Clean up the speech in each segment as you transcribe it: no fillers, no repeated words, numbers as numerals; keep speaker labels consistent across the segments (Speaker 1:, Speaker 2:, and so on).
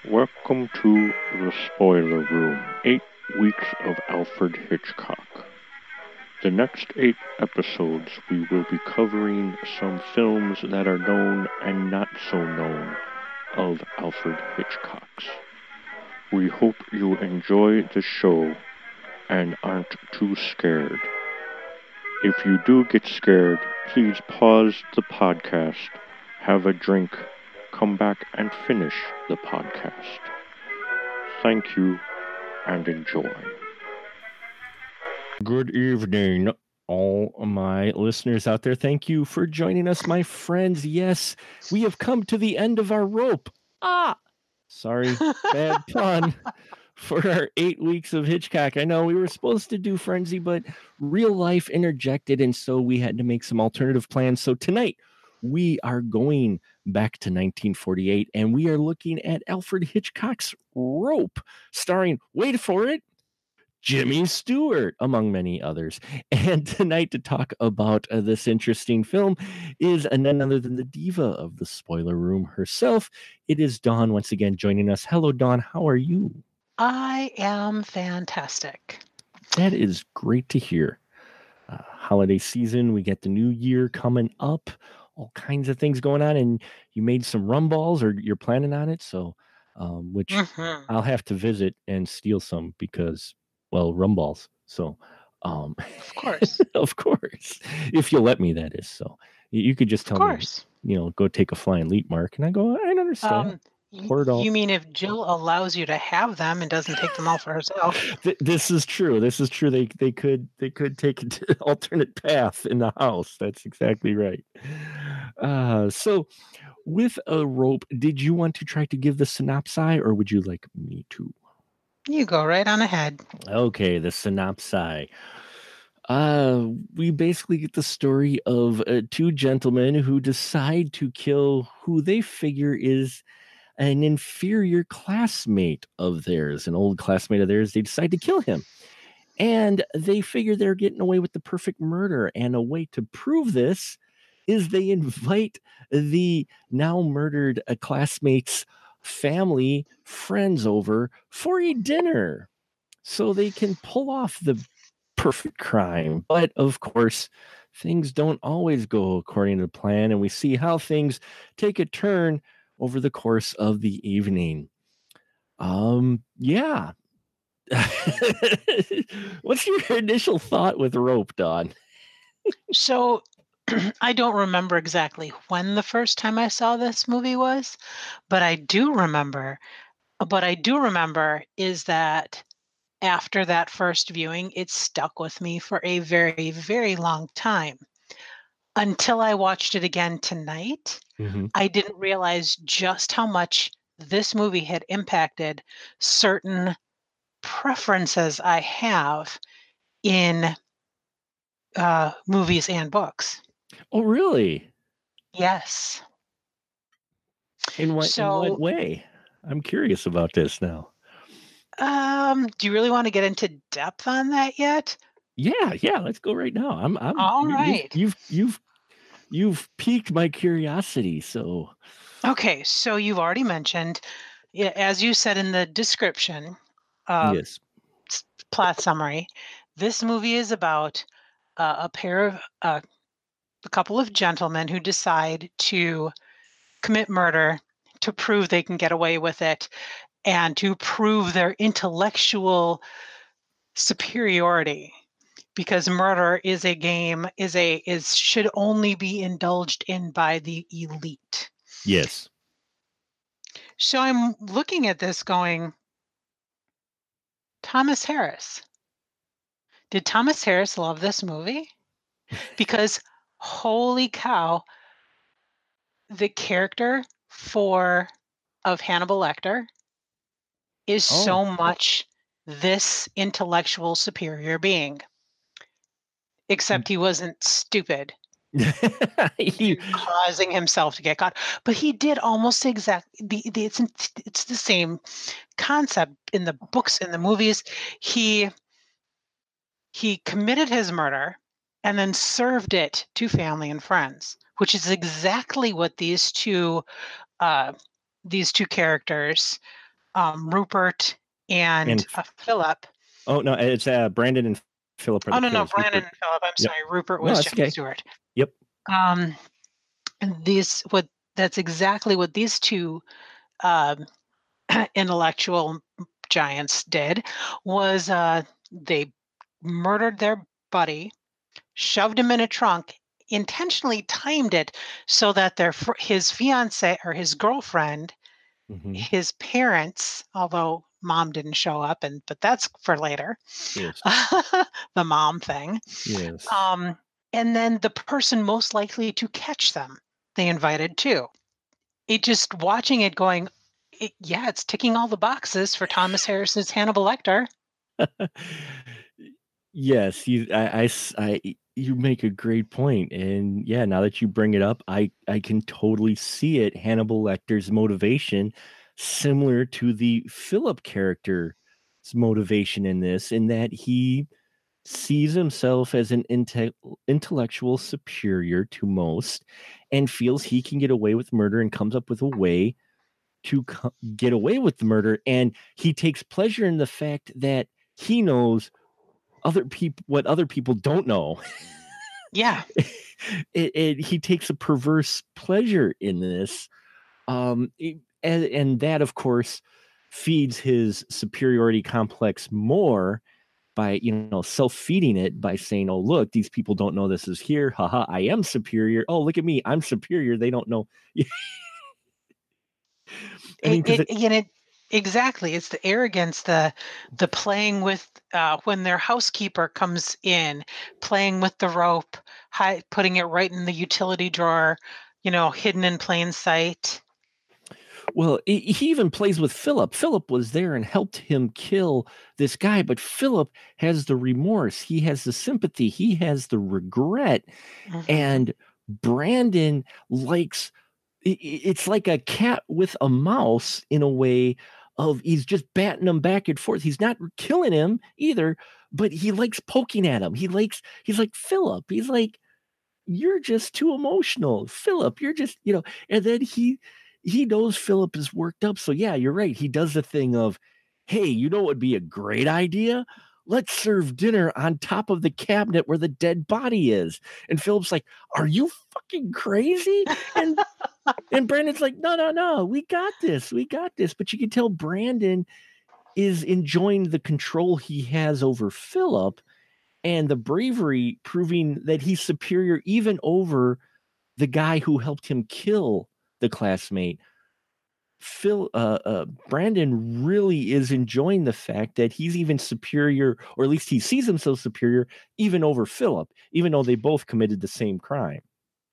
Speaker 1: Welcome to the Spoiler Room, 8 weeks of Alfred Hitchcock. The next 8 episodes we will be covering some films that are known and not so known of Alfred Hitchcock's. We hope you enjoy the show and aren't too scared. If you do get scared, please pause the podcast, have a drink, come back and finish the podcast. Thank you and enjoy. Good evening, all my listeners out there. Thank you for joining us, my friends. Yes, we have come to the end of our rope. Sorry, bad pun. For our 8 weeks of Hitchcock. I know we were supposed to do Frenzy, but real life interjected, and so we had to make some alternative plans. So tonight, we are going back to 1948, and we are looking at Alfred Hitchcock's Rope, starring, wait for it, Jimmy Stewart, among many others. And tonight to talk about this interesting film is none other than the diva of the spoiler room herself. It is Dawn once again joining us. Hello, Dawn. How are you?
Speaker 2: I am fantastic.
Speaker 1: That is great to hear. Holiday season, we get the new year coming up, all kinds of things going on, and you made some rum balls, or you're planning on it, so which I'll have to visit and steal some because, well, rum balls. So,
Speaker 2: of course,
Speaker 1: of course, if you'll let me, that is. So you could just tell me, go take a flying leap, Mark, and I go, I understand.
Speaker 2: You mean if Jill allows you to have them and doesn't take them all for herself?
Speaker 1: This is true. They could take an alternate path in the house. That's exactly right. So with a rope, did you want to try to give the synopsis, or would you like me to?
Speaker 2: You go right on ahead.
Speaker 1: Okay, the synopsis. We basically get the story of two gentlemen who decide to kill who they figure is an inferior classmate of theirs, an old classmate of theirs. They decide to kill him. And they figure they're getting away with the perfect murder. And a way to prove this is they invite the now murdered classmate's family friends over for a dinner so they can pull off the perfect crime. But of course, things don't always go according to plan. And we see how things take a turn over the course of the evening. Yeah. What's your initial thought with Rope, Dawn?
Speaker 2: So I don't remember exactly when the first time I saw this movie was, but I do remember is that after that first viewing, it stuck with me for a very, very long time. Until I watched it again tonight, I didn't realize just how much this movie had impacted certain preferences I have in movies and books.
Speaker 1: Oh, really?
Speaker 2: Yes.
Speaker 1: In what way? I'm curious about this now.
Speaker 2: Do you really want to get into depth on that yet?
Speaker 1: Yeah. Let's go right now. I'm
Speaker 2: all right.
Speaker 1: You've piqued my curiosity. So
Speaker 2: okay, so you've already mentioned, as you said in the description,
Speaker 1: yes,
Speaker 2: plot summary. This movie is about a couple of gentlemen who decide to commit murder to prove they can get away with it and to prove their intellectual superiority, because murder is a game should only be indulged in by the elite.
Speaker 1: Yes.
Speaker 2: So I'm looking at this going, Thomas Harris. Did Thomas Harris love this movie? Because holy cow, the character of Hannibal Lecter is so much this intellectual superior being. Except he wasn't stupid. Causing himself to get caught. But he did almost exactly it's the same concept in the books, in the movies. He committed his murder and then served it to family and friends, which is exactly what these two characters Rupert and
Speaker 1: And
Speaker 2: Philip.
Speaker 1: oh no, it's Brandon and Philip are
Speaker 2: Oh
Speaker 1: the
Speaker 2: no, no,
Speaker 1: killers.
Speaker 2: Brandon
Speaker 1: Rupert.
Speaker 2: and Philip. I'm
Speaker 1: Yep.
Speaker 2: sorry, Rupert
Speaker 1: No,
Speaker 2: was
Speaker 1: that's
Speaker 2: John
Speaker 1: okay.
Speaker 2: Stewart.
Speaker 1: Yep.
Speaker 2: And these what that's exactly what these two um, intellectual giants did was they murdered their buddy, shoved him in a trunk, intentionally timed it so that his fiance or his girlfriend,
Speaker 1: Mm-hmm.
Speaker 2: his parents, although mom didn't show up, but that's for later,
Speaker 1: Yes.
Speaker 2: the mom thing.
Speaker 1: Yes.
Speaker 2: Um, and then the person most likely to catch them, they invited too. It just watching it going, yeah, it's ticking all the boxes for Thomas Harris's Hannibal Lecter.
Speaker 1: Yes, you make a great point, and yeah, now that you bring it up, I can totally see it. Hannibal Lecter's motivation, similar to the Philip character's motivation in this, in that he sees himself as an intellectual superior to most, and feels he can get away with murder, and comes up with a way to get away with the murder, and he takes pleasure in the fact that he knows other people what other people don't know.
Speaker 2: Yeah.
Speaker 1: He takes a perverse pleasure in this, and that of course feeds his superiority complex more by self-feeding it by saying, oh look, these people don't know this is here, haha, I am superior, oh look at me, I'm superior, they don't know. I mean, because
Speaker 2: Exactly. It's the arrogance, the playing with when their housekeeper comes in, playing with the rope, putting it right in the utility drawer, hidden in plain sight.
Speaker 1: well, he even plays with Philip. Philip was there and helped him kill this guy, but Philip has the remorse, he has the sympathy, he has the regret,
Speaker 2: Hmm.
Speaker 1: and Brandon likes it's like a cat with a mouse in a way of he's just batting him back and forth. He's not killing him either, but he likes poking at him. He's like Philip. He's like, you're just too emotional. Philip, you're just, and then he knows Philip is worked up. So yeah, you're right. He does the thing of, hey, you know what would be a great idea? Let's serve dinner on top of the cabinet where the dead body is. And Philip's like, are you fucking crazy? And Brandon's like, no, no, no, we got this. We got this. But you can tell Brandon is enjoying the control he has over Philip, and the bravery proving that he's superior even over the guy who helped him kill the classmate. Brandon really is enjoying the fact that he's even superior, or at least he sees himself superior, even over Philip, even though they both committed the same crime.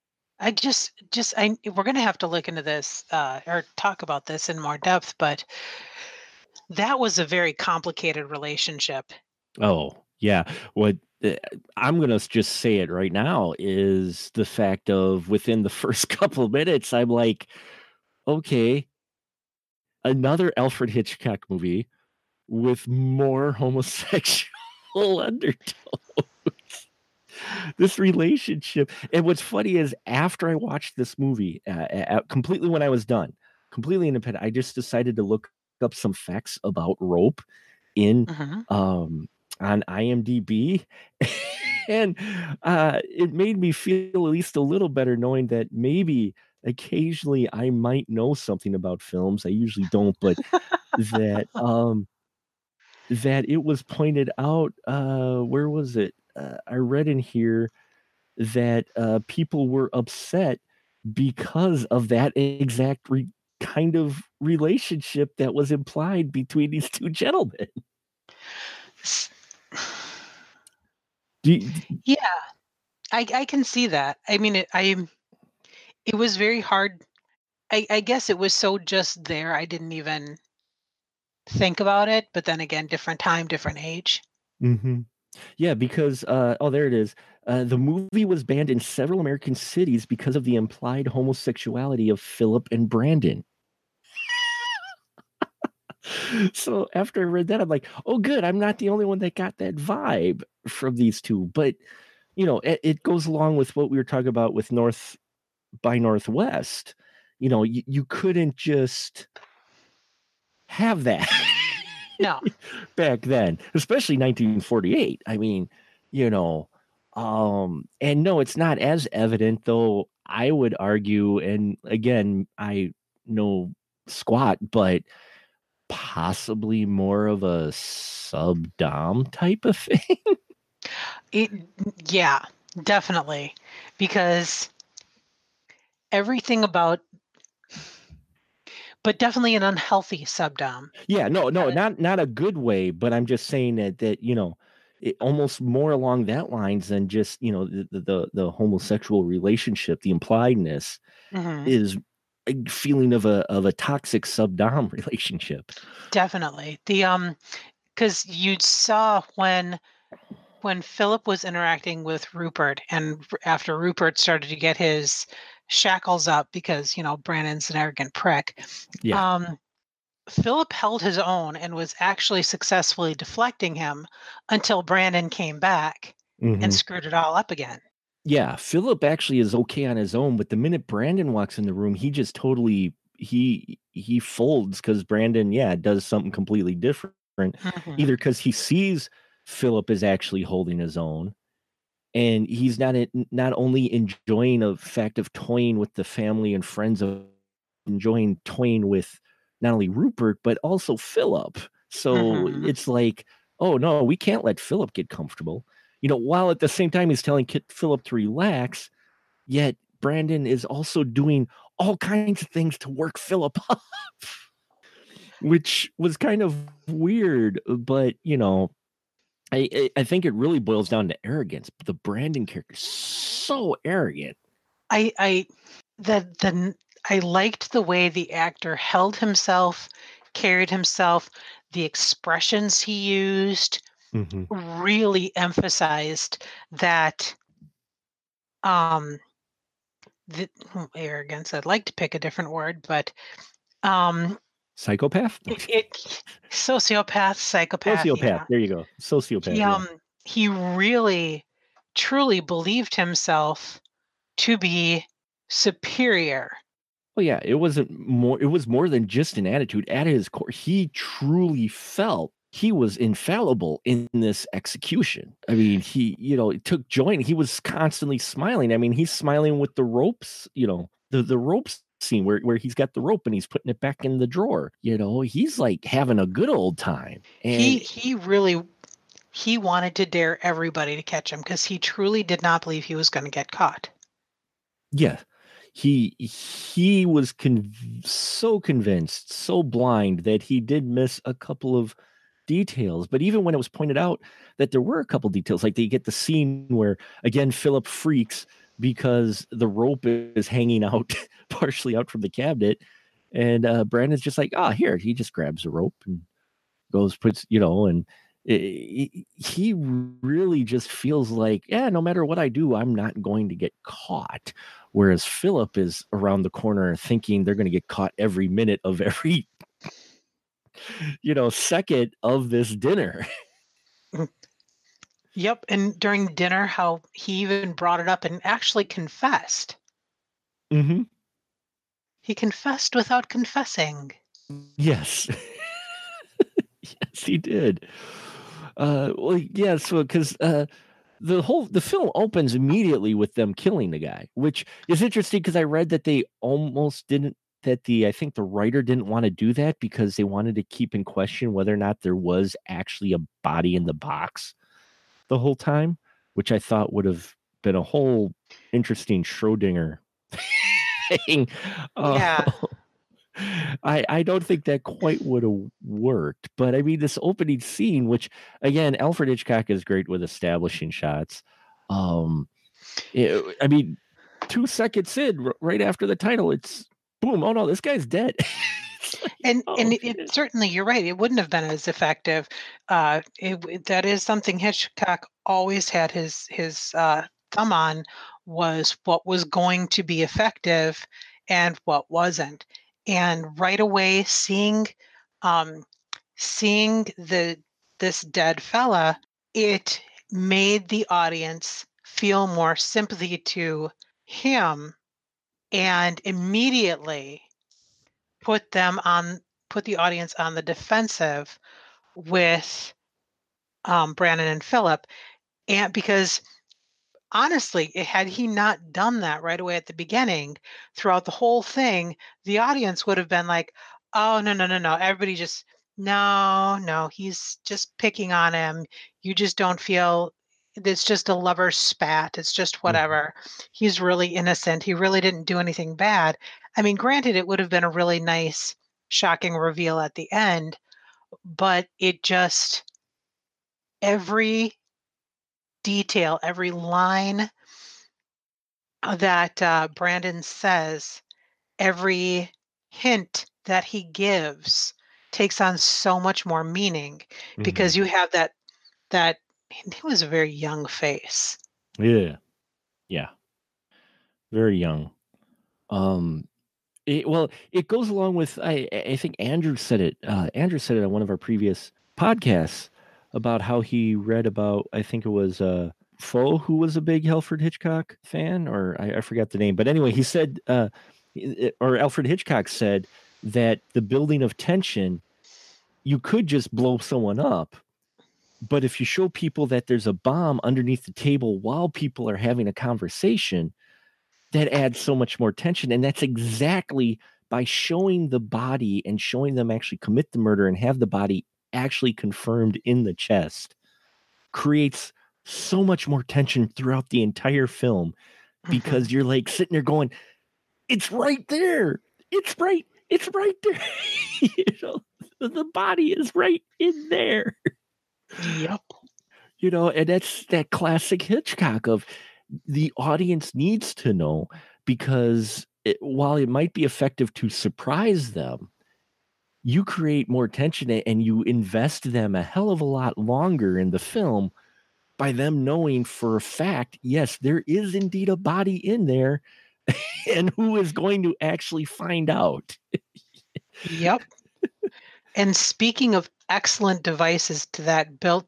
Speaker 2: We're going to have to look into this or talk about this in more depth, but that was a very complicated relationship.
Speaker 1: Oh, yeah. What I'm going to just say it right now is the fact of within the first couple of minutes, I'm like, okay, another Alfred Hitchcock movie with more homosexual undertones. This relationship. And what's funny is after I watched this movie, completely when I was done, completely independent, I just decided to look up some facts about Rope in
Speaker 2: Hmm.
Speaker 1: on IMDb. And it made me feel at least a little better knowing that maybe occasionally I might know something about films. I usually don't, but that that it was pointed out, where was it? I read in here that people were upset because of that exact kind of relationship that was implied between these two gentlemen. Do you,
Speaker 2: Yeah, I can see that. I mean, it was very hard. I guess it was so just there. I didn't even think about it. But then again, different time, different age.
Speaker 1: Mhm. Yeah, because oh, there it is. The movie was banned in several American cities because of the implied homosexuality of Philip and Brandon. So after I read that, I'm like, oh, good. I'm not the only one that got that vibe from these two. But it goes along with what we were talking about with North by Northwest. You couldn't just have that
Speaker 2: No.
Speaker 1: back then, especially 1948. I mean, you know, and no, it's not as evident, though I would argue, and again, I know squat, but possibly more of a sub-dom type of thing.
Speaker 2: It, yeah, definitely. Because everything about, but definitely an unhealthy subdom.
Speaker 1: Yeah, no,
Speaker 2: Because,
Speaker 1: not a good way, but I'm just saying that, it almost more along that lines than just, the homosexual relationship, the impliedness
Speaker 2: mhm,
Speaker 1: is a feeling of a toxic sub-dom relationship.
Speaker 2: definitely. Because you saw when Philip was interacting with Rupert, and after Rupert started to get his shackles up because Brandon's an arrogant prick.
Speaker 1: Yeah.
Speaker 2: Um, Philip held his own and was actually successfully deflecting him until Brandon came back and
Speaker 1: Mhm.
Speaker 2: screwed it all up again.
Speaker 1: Yeah, Philip actually is okay on his own, but the minute Brandon walks in the room, he just totally he folds because Brandon, yeah, does something completely different.
Speaker 2: Mhm.
Speaker 1: Either because he sees Philip is actually holding his own, and he's not only enjoying the fact of toying with the family and friends of enjoying toying with not only Rupert but also Philip. So
Speaker 2: Mhm.
Speaker 1: it's like, oh no, we can't let Philip get comfortable. While at the same time he's telling Philip to relax, yet Brandon is also doing all kinds of things to work Philip up, which was kind of weird. But I think it really boils down to arrogance. The Brandon character is so arrogant.
Speaker 2: I the I liked the way the actor held himself, carried himself, the expressions he used
Speaker 1: Mhm.
Speaker 2: really emphasized that um arrogance. I'd like to pick a different word, but um
Speaker 1: Psychopath? No,
Speaker 2: it sociopath, psychopath,
Speaker 1: sociopath.
Speaker 2: yeah.
Speaker 1: There you go.
Speaker 2: He
Speaker 1: Sociopath. Yeah.
Speaker 2: he really truly believed himself to be superior.
Speaker 1: Oh yeah, it wasn't more. It was more than just an attitude. At his core, he truly felt he was infallible in this execution. I mean, it took joy. And he was constantly smiling. I mean, he's smiling with the ropes. The ropes scene where he's got the rope and he's putting it back in the drawer. He's like having a good old time. And
Speaker 2: He really he wanted to dare everybody to catch him because he truly did not believe he was going to get caught.
Speaker 1: yeah, he was so convinced, so blind that he did miss a couple of details. But even when it was pointed out that there were a couple details, like they get the scene where again Philip freaks because the rope is hanging out partially out from the cabinet, and Brandon's just like, "Ah, here." He just grabs a rope and goes, puts, and he really just feels like, yeah, no matter what I do, I'm not going to get caught. Whereas Philip is around the corner thinking they're going to get caught every minute of every, second of this dinner.
Speaker 2: Mm. Yep, and during dinner, how he even brought it up and actually confessed.
Speaker 1: Hmm.
Speaker 2: He confessed without confessing.
Speaker 1: Yes. Yes, he did. Well, yeah, so because the film opens immediately with them killing the guy, which is interesting because I read that they almost didn't that the I think the writer didn't want to do that because they wanted to keep in question whether or not there was actually a body in the box the whole time, which I thought would have been a whole interesting Schrodinger thing. Uh,
Speaker 2: Yeah.
Speaker 1: I don't think that quite would have worked, but I mean this opening scene, which again Alfred Hitchcock is great with establishing shots. Um, I mean, 2 seconds in, right after the title, it's boom! Oh no, this guy's dead. It's like,
Speaker 2: And
Speaker 1: oh
Speaker 2: it
Speaker 1: shit!
Speaker 2: certainly, you're right, it wouldn't have been as effective. That is something Hitchcock always had his thumb on, was what was going to be effective and what wasn't. And right away, um, seeing this dead fella, it made the audience feel more sympathy to him and immediately put them on put the audience on the defensive with Brandon and Philip, and because honestly, had he not done that right away at the beginning, throughout the whole thing, the audience would have been like, "Oh, no, no, no, no. Everybody just no, no, he's just picking on him. You just don't feel it's just a lover spat. It's just
Speaker 1: Mhm.
Speaker 2: whatever. He's really innocent. He really didn't do anything bad." I mean, granted, it would have been a really nice, shocking reveal at the end, but it just every detail, every line that Brandon says, every hint that he gives takes on so much more meaning because
Speaker 1: Mhm.
Speaker 2: you have that he was a very young face.
Speaker 1: Yeah. Yeah. Very young. Um, it goes along with I think Andrew said it. Andrew said it on one of our previous podcasts about how he read about I think it was Foe who was a big Alfred Hitchcock fan, or I forgot the name. But anyway, he said or Alfred Hitchcock said that the building of tension, you could just blow someone up, but if you show people that there's a bomb underneath the table while people are having a conversation, that adds so much more tension, and that's exactly by showing the body and showing them actually commit the murder and have the body actually confirmed in the chest creates so much more tension throughout the entire film
Speaker 2: Mhm.
Speaker 1: because you're like sitting there going, "It's right there. It's right there." You know, the body is right in there.
Speaker 2: Yep.
Speaker 1: You know, and that's that classic Hitchcock of the audience needs to know because while it might be effective to surprise them, you create more tension and you invest them a hell of a lot longer in the film by them knowing for a fact, yes, there is indeed a body in there and who is going to actually find out.
Speaker 2: Yep. And speaking of excellent devices to that built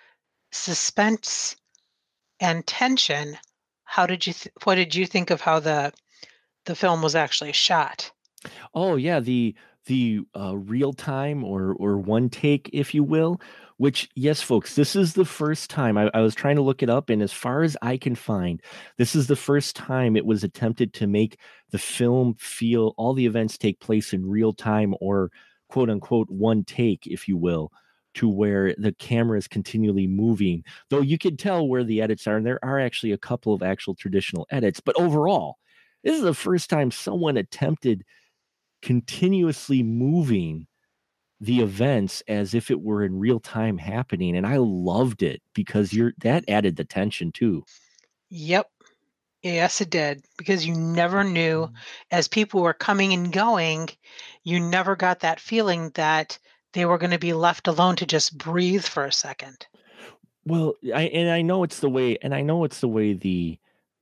Speaker 2: suspense and tension, what did you think of how the film was actually shot?
Speaker 1: Oh yeah, the real time or one take, if you will. Which yes, folks, this is the first time I was trying to look it up, and as far as I can find, this is the first time it was attempted to make the film feel all the events take place in real time or quote unquote one take, if you will, to where the camera is continually moving. Though you can tell where the edits are, and there are actually a couple of actual traditional edits, but overall, this is the first time someone attempted continuously moving the events as if it were in real time happening, and I loved it because you're that added the tension too.
Speaker 2: Yep. Yes, it did, because you never knew as people were coming and going, you never got that feeling that they were gonna be left alone to just breathe for a second.
Speaker 1: Well, I know it's the way, and I know it's the way the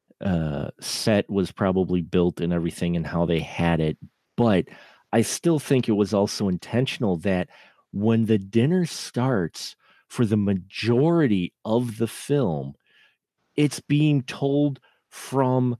Speaker 1: set was probably built and everything and how they had it, but I still think it was also intentional that when the dinner starts for the majority of the film, it's being told from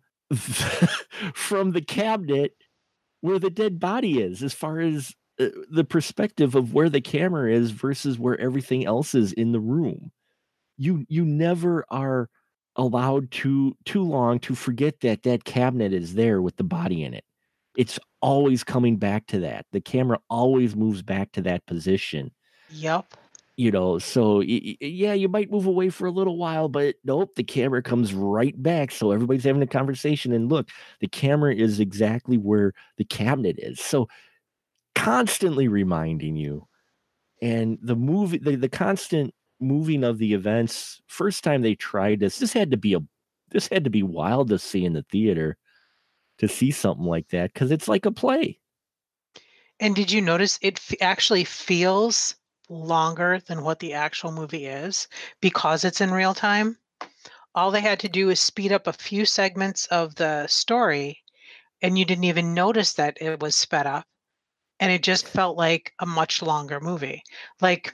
Speaker 1: from the cabinet where the dead body is, as far as the perspective of where the camera is versus where everything else is in the room. You never are allowed to too long to forget that that cabinet is there with the body in it. It's always coming back to that. The camera always moves back to that position.
Speaker 2: Yep.
Speaker 1: You know, so yeah, you might move away for a little while, but nope, the camera comes right back. So everybody's having a conversation, and look, the camera is exactly where the cabinet is. So constantly reminding you, and the movie, the constant moving of the events. First time they tried this, this had to be wild to see in the theater to see something like that because it's like a play.
Speaker 2: And did you notice actually feels longer than what the actual movie is because it's in real time? All they had to do is speed up a few segments of the story, and you didn't even notice that it was sped up, and it just felt like a much longer movie. Like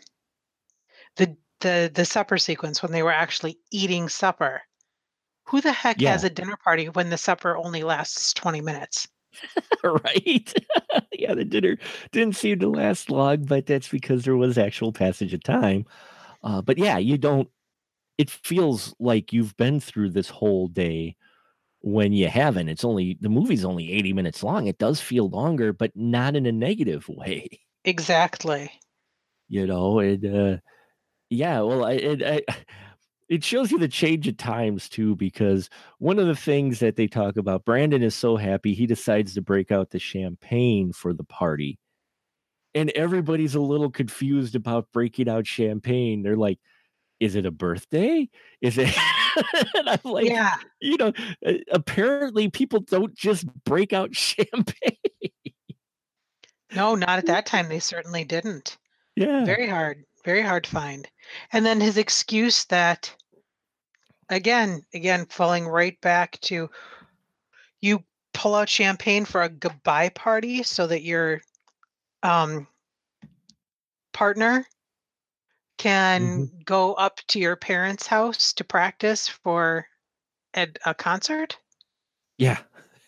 Speaker 2: the supper sequence when they were actually eating supper. Who the heck has
Speaker 1: Yeah,
Speaker 2: a dinner party when the supper only lasts 20 minutes?
Speaker 1: Right? Yeah, the dinner didn't seem to last long, but that's because there was actual passage of time. But yeah, you don't it feels like you've been through this whole day when you haven't. The movie's only 80 minutes long. It does feel longer, but not in a negative way.
Speaker 2: Exactly.
Speaker 1: Yeah, well, it shows you the change of times too, because one of the things that they talk about, Brandon is so happy he decides to break out the champagne for the party. And everybody's a little confused about breaking out champagne. They're like, is it a birthday? Is it? And I'm like,
Speaker 2: Yeah.
Speaker 1: apparently people don't just break out champagne.
Speaker 2: No, not at that time. They certainly didn't.
Speaker 1: Yeah.
Speaker 2: Very hard to find. And then his excuse that again, falling right back to you pull out champagne for a goodbye party so that your um, partner can
Speaker 1: Mhm.
Speaker 2: go up to your parents' house to practice for a concert.
Speaker 1: Yeah.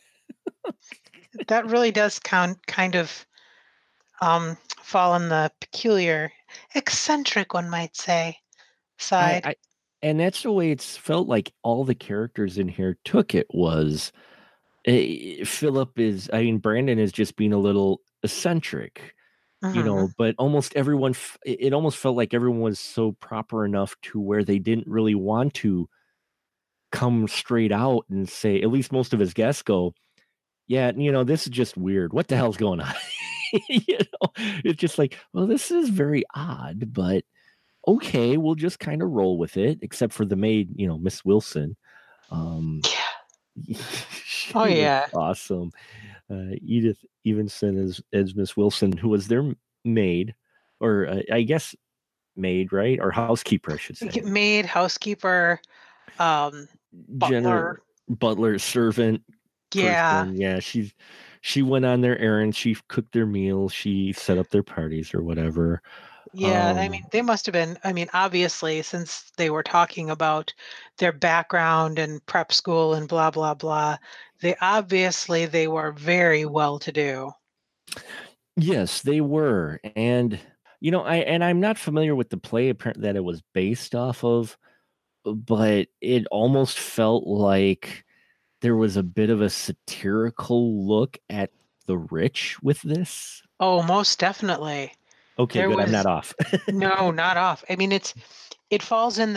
Speaker 2: That really does kind of fall on the peculiar, eccentric, one might say,
Speaker 1: I
Speaker 2: side.
Speaker 1: I and that's the way it's felt like all the characters in here took it was, Philip is I mean, Brandon is just being a little eccentric,
Speaker 2: Hmm.
Speaker 1: but almost everyone it almost felt like everyone was so proper enough to where they didn't really want to come straight out and say, at least most of his guests go, yeah, this is just weird. What the hell's going on? It's just like, well, this is very odd, but okay, we'll just kind of roll with it, except for the maid, Miss Wilson. Um,
Speaker 2: Yeah. Oh
Speaker 1: she was
Speaker 2: yeah.
Speaker 1: awesome. Edith Evenson as Miss Wilson, who was their maid, or I guess maid, right? Or housekeeper, I should say.
Speaker 2: Maid, housekeeper, um,
Speaker 1: General
Speaker 2: butler.
Speaker 1: butler, servant
Speaker 2: Yeah.
Speaker 1: person. Yeah, she went on their errands. She cooked their meals. She set up their parties or whatever.
Speaker 2: Yeah, I mean,
Speaker 1: Um,
Speaker 2: they must have been, I mean, obviously, since they were talking about their background and prep school and blah, blah, blah, they were very well to do.
Speaker 1: yes, they were, and I'm not familiar with the play that it was based off of, but it almost felt like there was a bit of a satirical look at the rich with this.
Speaker 2: Oh, most definitely.
Speaker 1: Okay,
Speaker 2: There
Speaker 1: good. I'm
Speaker 2: was
Speaker 1: not off.
Speaker 2: no, not off. I mean, it falls in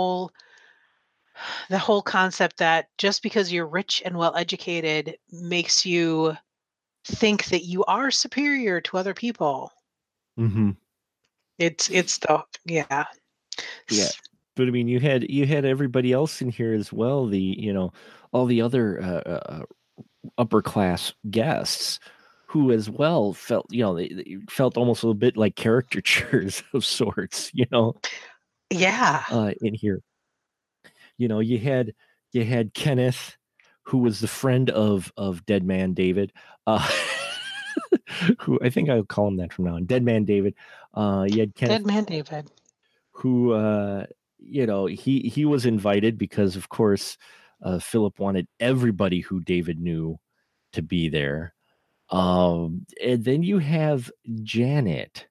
Speaker 2: the whole concept that just because you're rich and well educated makes you think that you are superior to other people.
Speaker 1: Hmm.
Speaker 2: It's the yeah.
Speaker 1: Yeah. But I mean, you had everybody else in here as well. All the other upper class guests who as well felt, they felt almost a little bit like caricatures of sorts,
Speaker 2: Yeah.
Speaker 1: in here. You had Kenneth, who was the friend of Dead Man David, uh, who I think I'll call him that from now on. Dead Man David. You had Kenneth,
Speaker 2: Dead Man David.
Speaker 1: who he was invited because, of course, Philip wanted everybody who David knew to be there. And then you have Janet.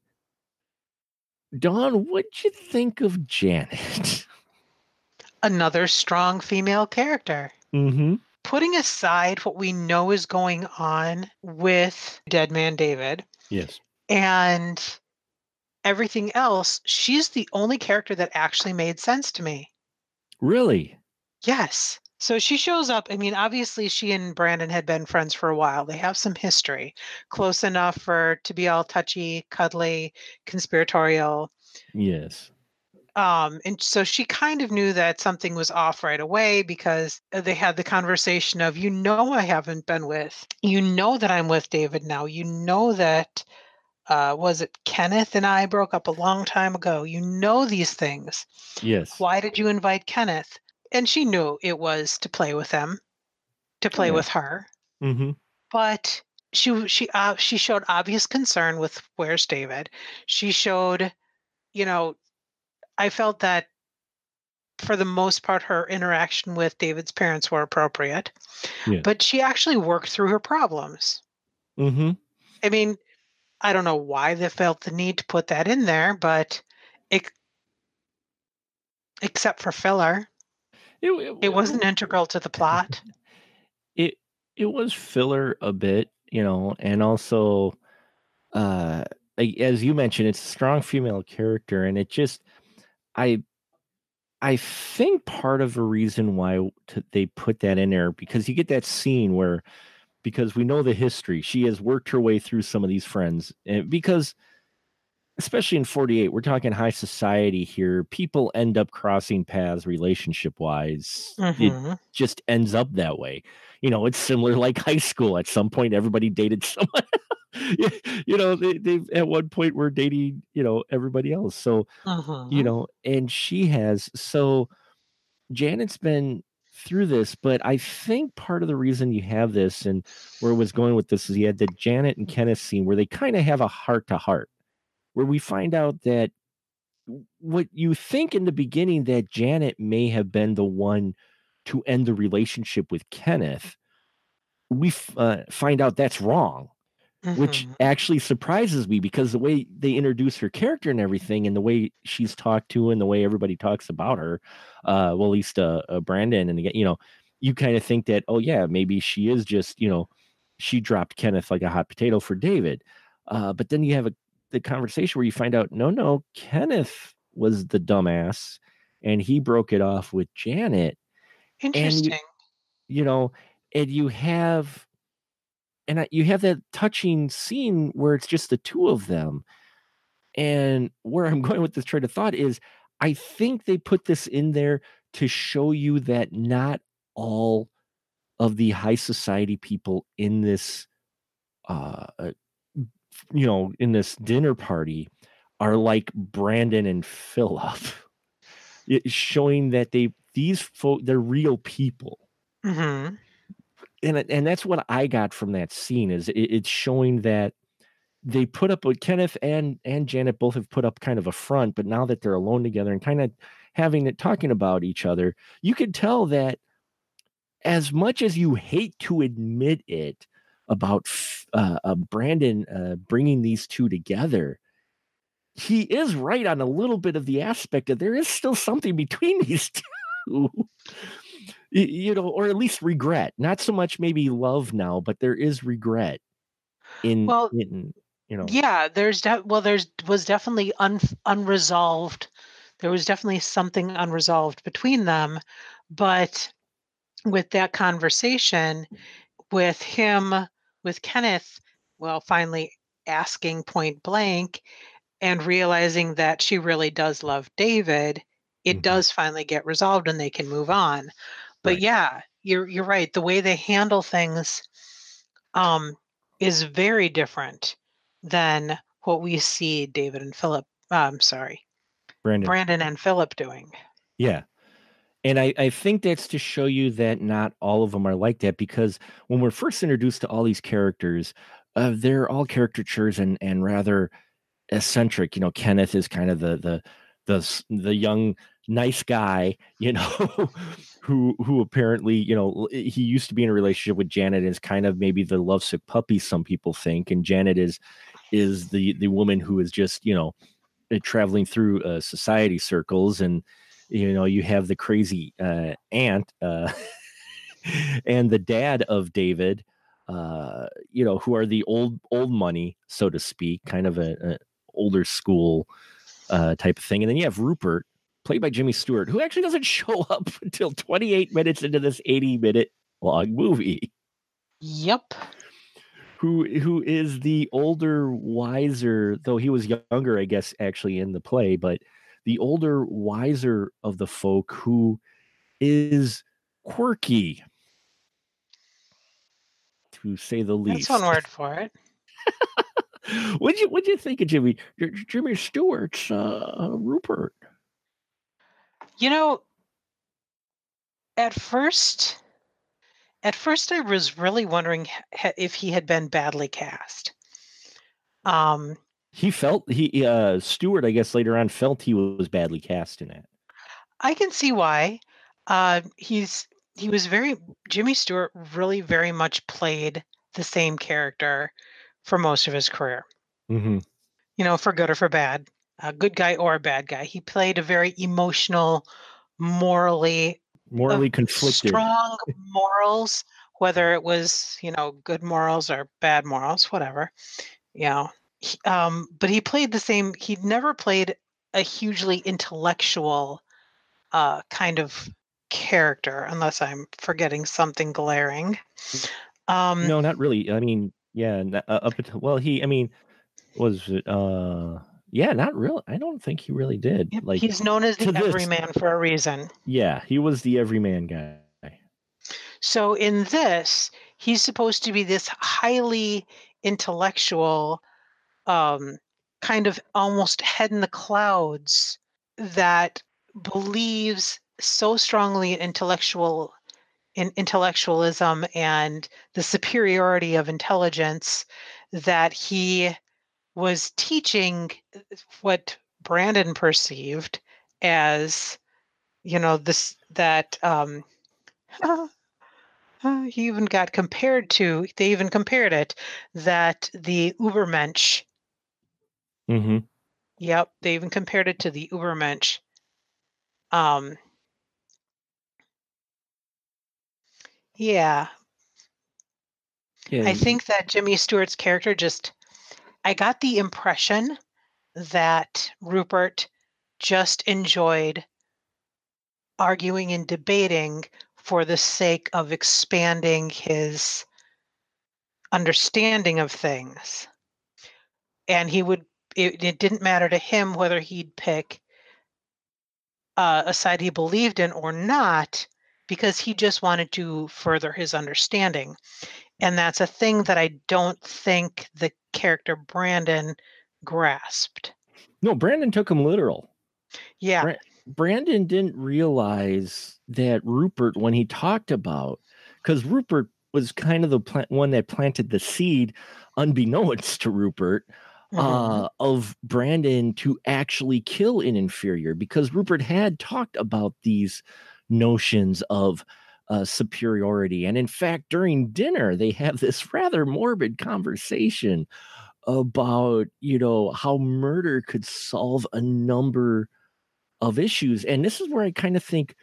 Speaker 1: Dawn, what'd you think of Janet?
Speaker 2: Another strong female character.
Speaker 1: Mm-hmm.
Speaker 2: Putting aside what we know is going on with Dead Man David
Speaker 1: Yes.
Speaker 2: and everything else, she's the only character that actually made sense to me.
Speaker 1: Really?
Speaker 2: Yes. So she shows up. I mean, obviously, she and Brandon had been friends for a while. They have some history, close enough for to be all touchy, cuddly, conspiratorial.
Speaker 1: Yes.
Speaker 2: And so she kind of knew that something was off right away because they had the conversation of, I haven't been with, that I'm with David now. That, was it Kenneth and I broke up a long time ago? These things.
Speaker 1: Yes.
Speaker 2: Why did you invite Kenneth? And she knew it was to play with them, to play
Speaker 1: Yeah.
Speaker 2: with her.
Speaker 1: Mm-hmm.
Speaker 2: But she showed obvious concern with where's David. She showed, you know, I felt that for the most part, her interaction with David's parents were appropriate,
Speaker 1: Yeah.
Speaker 2: but she actually worked through her problems.
Speaker 1: Mm-hmm.
Speaker 2: I mean, I don't know why they felt the need to put that in there, but ex except for filler,
Speaker 1: It,
Speaker 2: it
Speaker 1: it,
Speaker 2: wasn't integral to the plot.
Speaker 1: it it was filler a bit, and also as you mentioned, it's a strong female character, and it just I I think part of the reason why they put that in there because you get that scene where because we know the history, she has worked her way through some of these friends, and because especially in 48, we're talking high society here. People end up crossing paths relationship wise. It
Speaker 2: Mhm.
Speaker 1: just ends up that way. It's similar like high school. At some point, everybody dated someone. They at one point were dating, everybody else. So,
Speaker 2: Mhm.
Speaker 1: and she has. So Janet's been through this, but I think part of the reason you have this and where it was going with this is you had the Janet and Kenneth scene where they kind of have a heart to heart where we find out that what you think in the beginning that Janet may have been the one to end the relationship with Kenneth, we find out that's wrong, which
Speaker 2: Mhm.
Speaker 1: actually surprises me because the way they introduce her character and everything, and the way she's talked to, and the way everybody talks about her, well, at least Brandon, and you kind of think that, oh yeah, maybe she is just, she dropped Kenneth like a hot potato for David, but then you have the conversation where you find out, no, Kenneth was the dumbass, and he broke it off with Janet, and
Speaker 2: Interesting.
Speaker 1: you know, and you have you have that touching scene where it's just the two of them. And where I'm going with this train of thought is I think they put this in there to show you that not all of the high society people in this, uh, uh, in this dinner party are like Brandon and Philip. It's showing that these folk, they're real people.
Speaker 2: Mhm.
Speaker 1: And that's what I got from that scene is it's showing that they put up with Kenneth and Janet both have put up kind of a front, but now that they're alone together and kind of having it talking about each other, you could tell that as much as you hate to admit it about Brandon bringing these two together, he is right on a little bit of the aspect that there is still something between these two. Or at least regret. Not so much maybe love now, but there is regret in
Speaker 2: Well,
Speaker 1: in
Speaker 2: yeah, there's was definitely unresolved. There was definitely something unresolved between them, but with that conversation with him with Kenneth, well, finally asking point blank and realizing that she really does love David, it
Speaker 1: Mhm.
Speaker 2: does finally get resolved and they can move on. But
Speaker 1: Right.
Speaker 2: yeah, you're right. The way they handle things um, is very different than what we see David and Philip. Sorry,
Speaker 1: Brandon.
Speaker 2: Brandon and Philip doing.
Speaker 1: Yeah. And I think that's to show you that not all of them are like that because when we're first introduced to all these characters, they're all caricatures and rather eccentric. Kenneth is kind of the young nice guy, who apparently, he used to be in a relationship with Janet is kind of maybe the lovesick puppy some people think, and Janet is the woman who is just, traveling through society circles, and you have the crazy aunt and the dad of David, who are the old money, so to speak, kind of a older school type of thing. And then you have Rupert, played by Jimmy Stewart, who actually doesn't show up until 28 minutes into this 80-minute long movie.
Speaker 2: Yep.
Speaker 1: Who is the older, wiser, though he was younger, I guess, actually in the play, but the older, wiser of the folk who is quirky, to say the
Speaker 2: That's one
Speaker 1: least.
Speaker 2: word for it.
Speaker 1: What'd you think of Jimmy Stewart's Rupert?
Speaker 2: You know, at first, I was really wondering if he had been badly cast. Um,
Speaker 1: He felt Stewart, I guess, later on felt he was badly cast in it.
Speaker 2: I can see why. He was very Jimmy Stewart really very much played the same character for most of his career.
Speaker 1: Mm-hmm.
Speaker 2: For good or for bad, a good guy or a bad guy. He played a very emotional, morally
Speaker 1: Morally conflicted.
Speaker 2: strong morals, whether it was, good morals or bad morals, whatever. You know, but he played the same. He never played a hugely intellectual kind of character, unless I'm forgetting something glaring. Um,
Speaker 1: No, not really. I mean, yeah, up until I mean, was it? Yeah, not really. I don't think he really did.
Speaker 2: yep,
Speaker 1: Like
Speaker 2: he's known as the
Speaker 1: to this,
Speaker 2: everyman for a reason.
Speaker 1: yeah, he was the everyman guy.
Speaker 2: So in this, he's supposed to be this highly intellectual, um, kind of almost head in the clouds that believes so strongly in intellectualism and the superiority of intelligence that he was teaching what Brandon perceived as, this that he even got compared to. They even compared it that the Ubermensch.
Speaker 1: Mm-hmm.
Speaker 2: Yep, they even compared it to the Ubermensch. Um, yeah,
Speaker 1: Yeah.
Speaker 2: I think that Jimmy Stewart's character I got the impression that Rupert just enjoyed arguing and debating for the sake of expanding his understanding of things. And it didn't matter to him whether he'd pick a side he believed in or not, because he just wanted to further his understanding. And that's a thing that I don't think the character Brandon grasped.
Speaker 1: No, Brandon took him literal.
Speaker 2: Yeah.
Speaker 1: Brandon didn't realize that Rupert, when he talked about, because Rupert was kind of the one that planted the seed, unbeknownst to Rupert,
Speaker 2: Mm-hmm.
Speaker 1: of Brandon to actually kill an inferior, because Rupert had talked about these notions of superiority. And in fact, during dinner, they have this rather morbid conversation about, how murder could solve a number of issues. And this is where I kind of think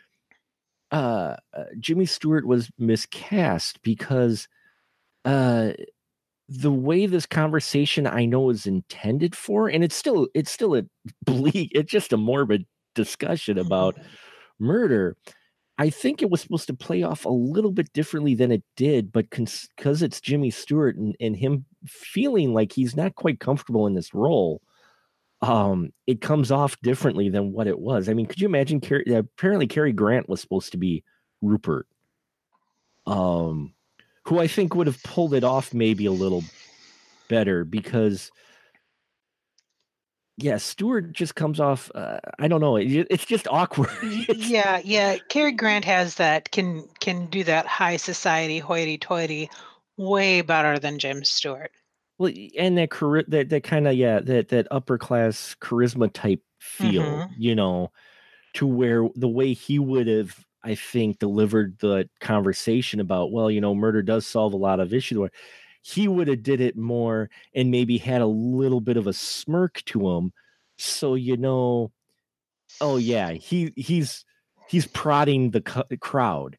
Speaker 1: Jimmy Stewart was miscast, because uh, the way this conversation I know is intended for, and it's still a bleak, it's just a morbid discussion about
Speaker 2: Mm-hmm.
Speaker 1: murder. I think it was supposed to play off a little bit differently than it did, but because it's Jimmy Stewart, and him feeling like he's not quite comfortable in this role, it comes off differently than what it was. I mean, could you imagine apparently Cary Grant was supposed to be Rupert, um, who I think would have pulled it off maybe a little better, because yeah, Stewart just comes off, I don't know, it's just awkward.
Speaker 2: Yeah. Cary Grant has can do that high society hoity-toity way better than Jim Stewart.
Speaker 1: Well, and that kind of, yeah, that upper class charisma type feel,
Speaker 2: Mm-hmm.
Speaker 1: to where the way he would have, I think, delivered the conversation about, well, murder does solve a lot of issues, where he would have did it more and maybe had a little bit of a smirk to him. So, oh yeah, he's prodding the crowd.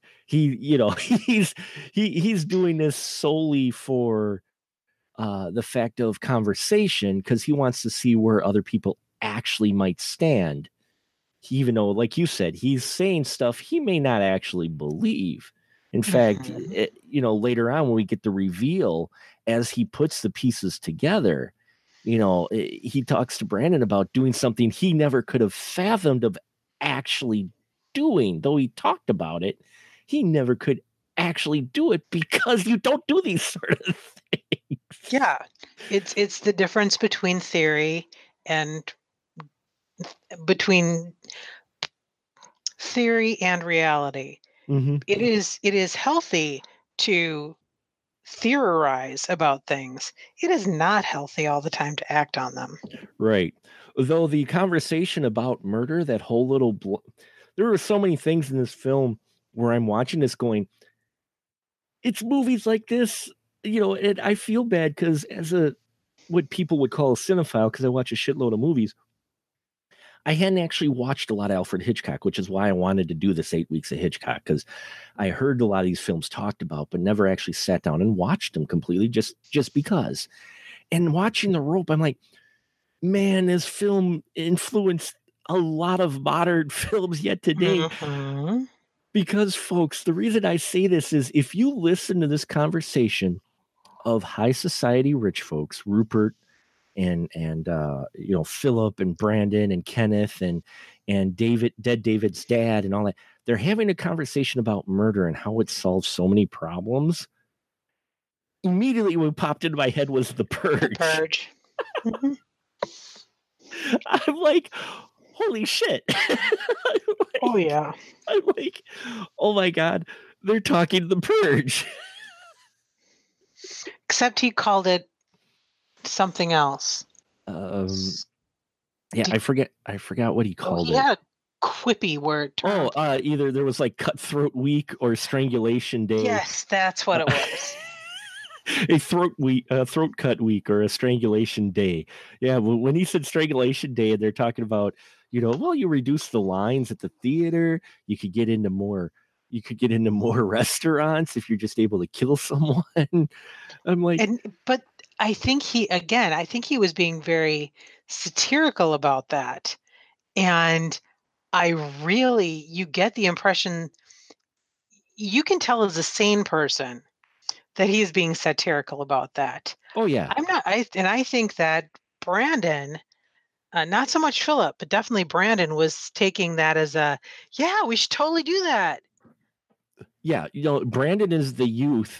Speaker 1: He's doing this solely for the fact of conversation, because he wants to see where other people actually might stand. Even though, like you said, he's saying stuff he may not actually believe. In fact,
Speaker 2: Mm-hmm.
Speaker 1: later on when we get the reveal, as he puts the pieces together, he talks to Brandon about doing something he never could have fathomed of actually doing. Though he talked about it, he never could actually do it, because you don't do these sort of things.
Speaker 2: Yeah. It's the difference between theory and between theory and reality.
Speaker 1: Mm-hmm.
Speaker 2: It is healthy to theorize about things. It is not healthy all the time to act on them.
Speaker 1: Right. Though the conversation about murder, that whole little there were so many things in this film where I'm watching this going, it's movies like this, and I feel bad because as what people would call a cinephile, because I watch a shitload of movies, I hadn't actually watched a lot of Alfred Hitchcock, which is why I wanted to do this 8 weeks of Hitchcock, because I heard a lot of these films talked about, but never actually sat down and watched them completely just because. And watching The Rope, I'm like, man, this film influenced a lot of modern films yet today.
Speaker 2: Mm-hmm.
Speaker 1: Because, folks, the reason I say this is if you listen to this conversation of high society rich folks, Rupert and Philip and Brandon and Kenneth and David's dad and all that, they're having a conversation about murder and how it solves so many problems. Immediately what popped into my head was The Purge.
Speaker 2: The Purge. Mm-hmm.
Speaker 1: I'm like, holy shit.
Speaker 2: Oh yeah.
Speaker 1: I'm like, oh my God, they're talking The Purge.
Speaker 2: Except he called it something else.
Speaker 1: Yeah, I forgot what he called it.
Speaker 2: He had a quippy word.
Speaker 1: Either there was like Cutthroat Week or Strangulation Day.
Speaker 2: Yes, that's what it was.
Speaker 1: A throat cut week or a strangulation day. Yeah, when he said strangulation day, and they're talking about, you reduce the lines at the theater, you could get into more restaurants if you're just able to kill someone. I'm like,
Speaker 2: but I think he was being very satirical about that. And you get the impression, you can tell as a sane person that he's being satirical about that.
Speaker 1: Oh yeah.
Speaker 2: I think that Brandon, not so much Philip, but definitely Brandon was taking that as we should totally do that.
Speaker 1: Yeah. Brandon is the youth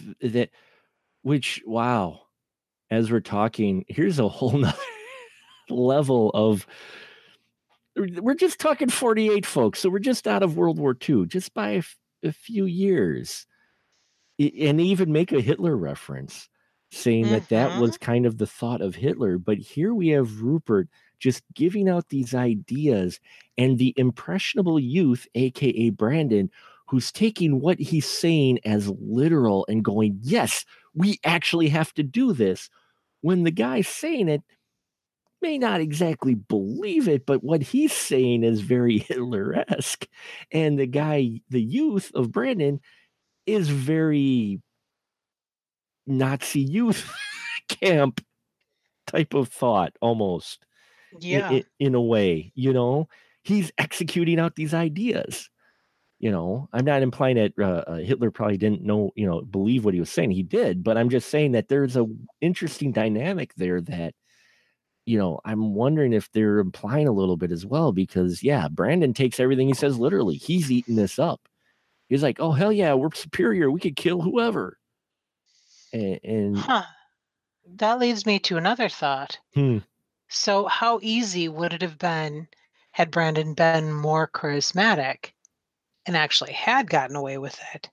Speaker 1: wow. As we're talking, here's a whole nother level of, we're just talking 48 folks. So we're just out of World War II, just by a few years. And even make a Hitler reference, saying that was kind of the thought of Hitler. But here we have Rupert just giving out these ideas, and the impressionable youth, aka Brandon, who's taking what he's saying as literal and going, yes, we actually have to do this, when the guy saying it may not exactly believe it, but what he's saying is very Hitler-esque. And the youth of Brandon, is very Nazi youth camp type of thought, almost.
Speaker 2: Yeah.
Speaker 1: In a way, he's executing out these ideas. I'm not implying that Hitler probably didn't believe what he was saying. He did, but I'm just saying that there's a interesting dynamic there that, I'm wondering if they're implying a little bit as well, because Brandon takes everything he says literally. He's eating this up. He's like, oh, hell yeah, we're superior. We could kill whoever. And
Speaker 2: that leads me to another thought. So how easy would it have been had Brandon been more charismatic and actually had gotten away with it?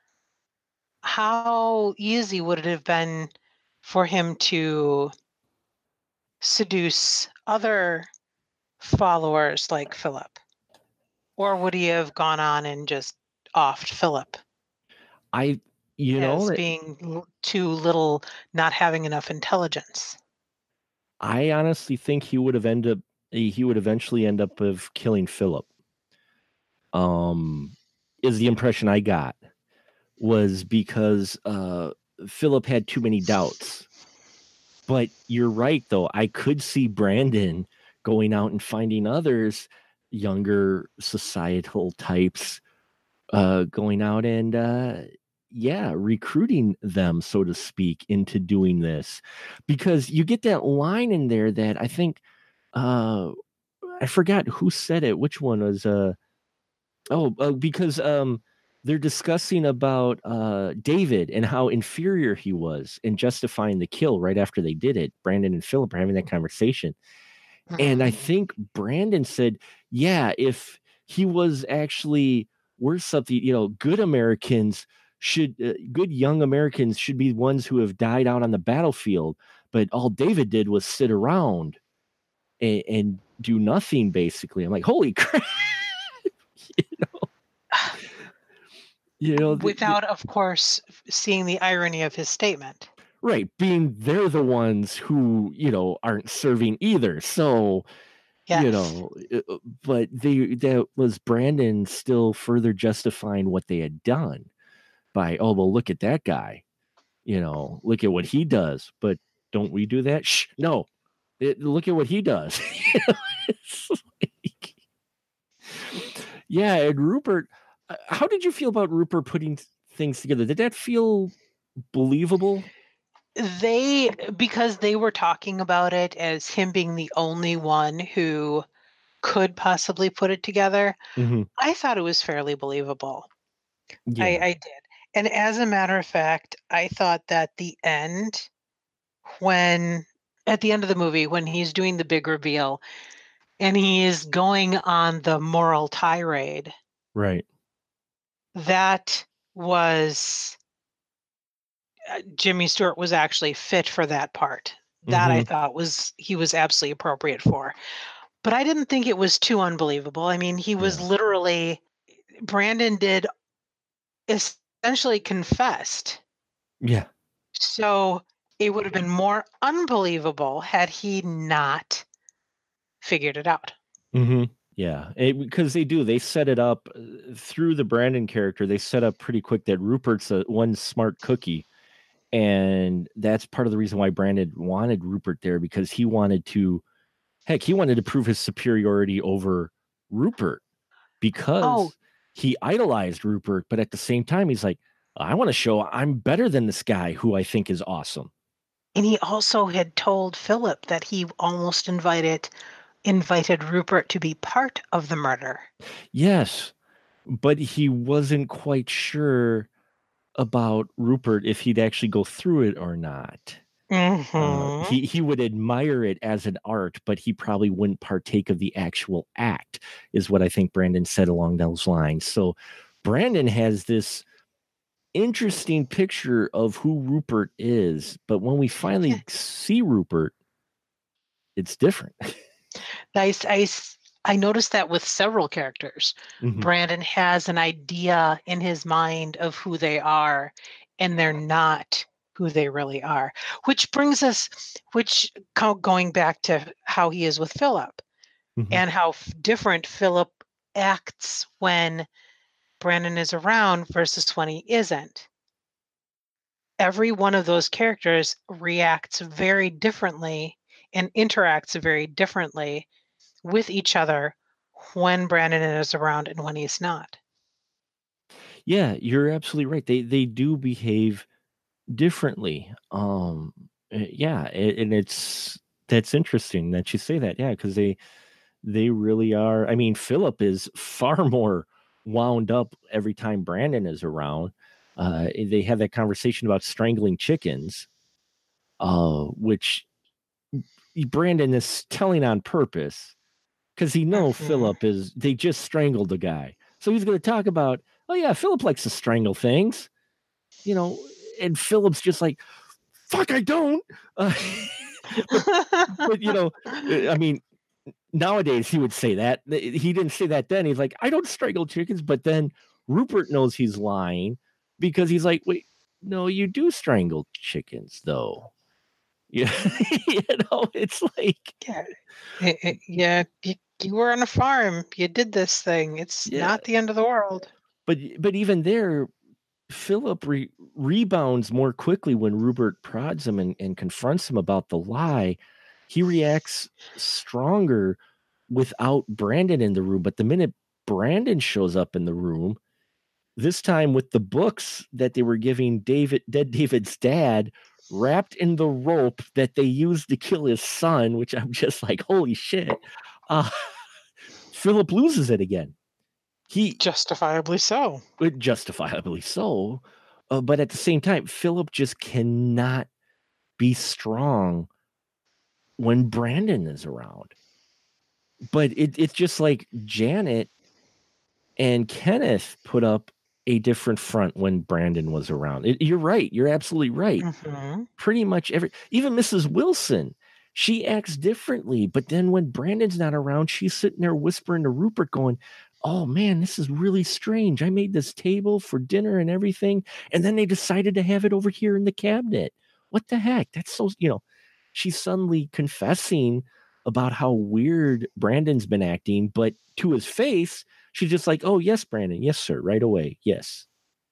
Speaker 2: How easy would it have been for him to seduce other followers like Philip? Or would he have gone on and just offed Philip? Being too little, not having enough intelligence.
Speaker 1: I honestly think he would eventually end up of killing Philip. Is the impression I got, was because Philip had too many doubts. But you're right, though. I could see Brandon going out and finding others, younger societal types, going out and recruiting them, so to speak, into doing this. Because you get that line in there that I think, I forgot who said it. Which one was, because they're discussing about David and how inferior he was and justifying the kill right after they did it. Brandon and Philip are having that conversation. And I think Brandon said, if he was actually worth something, good young Americans should be ones who have died out on the battlefield. But all David did was sit around and do nothing, basically. I'm like, holy crap.
Speaker 2: Without, of course, seeing the irony of his statement.
Speaker 1: Right, being they're the ones who, aren't serving either. So,
Speaker 2: Yes.
Speaker 1: but that was Brandon still further justifying what they had done by, oh, well, look at that guy. Look at what he does. But don't we do that? Shh, no. Look at what he does. It's like, yeah, and Rupert, how did you feel about Rupert putting things together? Did that feel believable?
Speaker 2: Because they were talking about it as him being the only one who could possibly put it together, I thought it was fairly believable.
Speaker 1: Yeah.
Speaker 2: I did. And as a matter of fact, I thought that at the end of the movie, when he's doing the big reveal and he is going on the moral tirade.
Speaker 1: Right.
Speaker 2: That was Jimmy Stewart was actually fit for that part. That I thought he was absolutely appropriate for. But I didn't think it was too unbelievable. I mean, he was literally, Brandon did essentially confessed.
Speaker 1: Yeah.
Speaker 2: So it would have been more unbelievable had he not figured it out.
Speaker 1: Yeah, because they set it up through the Brandon character. They set up pretty quick that Rupert's one smart cookie. And that's part of the reason why Brandon wanted Rupert there, because he wanted to prove his superiority over Rupert, because he idolized Rupert. But at the same time, he's like, I want to show I'm better than this guy who I think is awesome.
Speaker 2: And he also had told Philip that he almost invited Rupert to be part of the murder.
Speaker 1: Yes, but he wasn't quite sure about Rupert if he'd actually go through it or not. He would admire it as an art, but he probably wouldn't partake of the actual act, is what I think Brandon said along those lines. So Brandon has this interesting picture of who Rupert is, but when we finally see Rupert, it's different.
Speaker 2: I noticed that with several characters. Brandon has an idea in his mind of who they are, and they're not who they really are, which going back to how he is with Philip and how different Philip acts when Brandon is around versus when he isn't. Every one of those characters reacts very differently and interacts very differently with each other when Brandon is around and when he's not.
Speaker 1: Yeah, you're absolutely right. They do behave differently. Yeah, and that's interesting that you say that. Yeah, because they really are. I mean, Philip is far more wound up every time Brandon is around. They have that conversation about strangling chickens, which Brandon is telling on purpose, because he knows Philip they just strangled the guy. So he's going to talk about, oh yeah, Philip likes to strangle things, and Philip's just like, fuck, I don't. But, I mean, nowadays he would say that. He didn't say that then. He's like, I don't strangle chickens. But then Rupert knows he's lying, because he's like, wait, no, you do strangle chickens, though. Yeah, it's like,
Speaker 2: you were on a farm. You did this thing. It's not the end of the world.
Speaker 1: But even there, Philip rebounds more quickly when Rupert prods him and confronts him about the lie. He reacts stronger without Brandon in the room. But the minute Brandon shows up in the room, this time with the books that they were giving dead David's dad, wrapped in the rope that they used to kill his son, which I'm just like, holy shit. Philip loses it again. He
Speaker 2: justifiably so.
Speaker 1: But at the same time, Philip just cannot be strong when Brandon is around. But it's just like Janet and Kenneth put up a different front when Brandon was around. You're right. You're absolutely right. Pretty much even Mrs. Wilson, she acts differently. But then when Brandon's not around, she's sitting there whispering to Rupert going, oh man, this is really strange. I made this table for dinner and everything, and then they decided to have it over here in the cabinet. What the heck? That's so, she's suddenly confessing about how weird Brandon's been acting, but to his face, she's just like, oh, yes, Brandon. Yes, sir. Right away. Yes.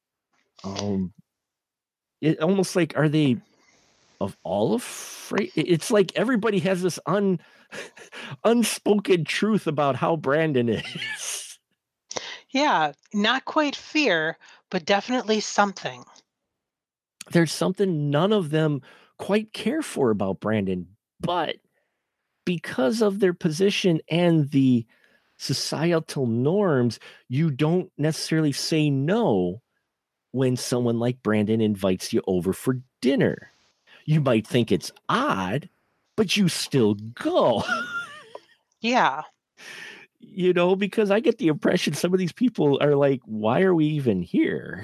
Speaker 1: It almost like, are they of all afraid? It's like everybody has this unspoken truth about how Brandon is.
Speaker 2: Yeah, not quite fear, but definitely something.
Speaker 1: There's something none of them quite care for about Brandon, but because of their position and the societal norms, you don't necessarily say no when someone like Brandon invites you over for dinner. You might think it's odd, but you still go.
Speaker 2: Yeah.
Speaker 1: Because I get the impression some of these people are like, why are we even here?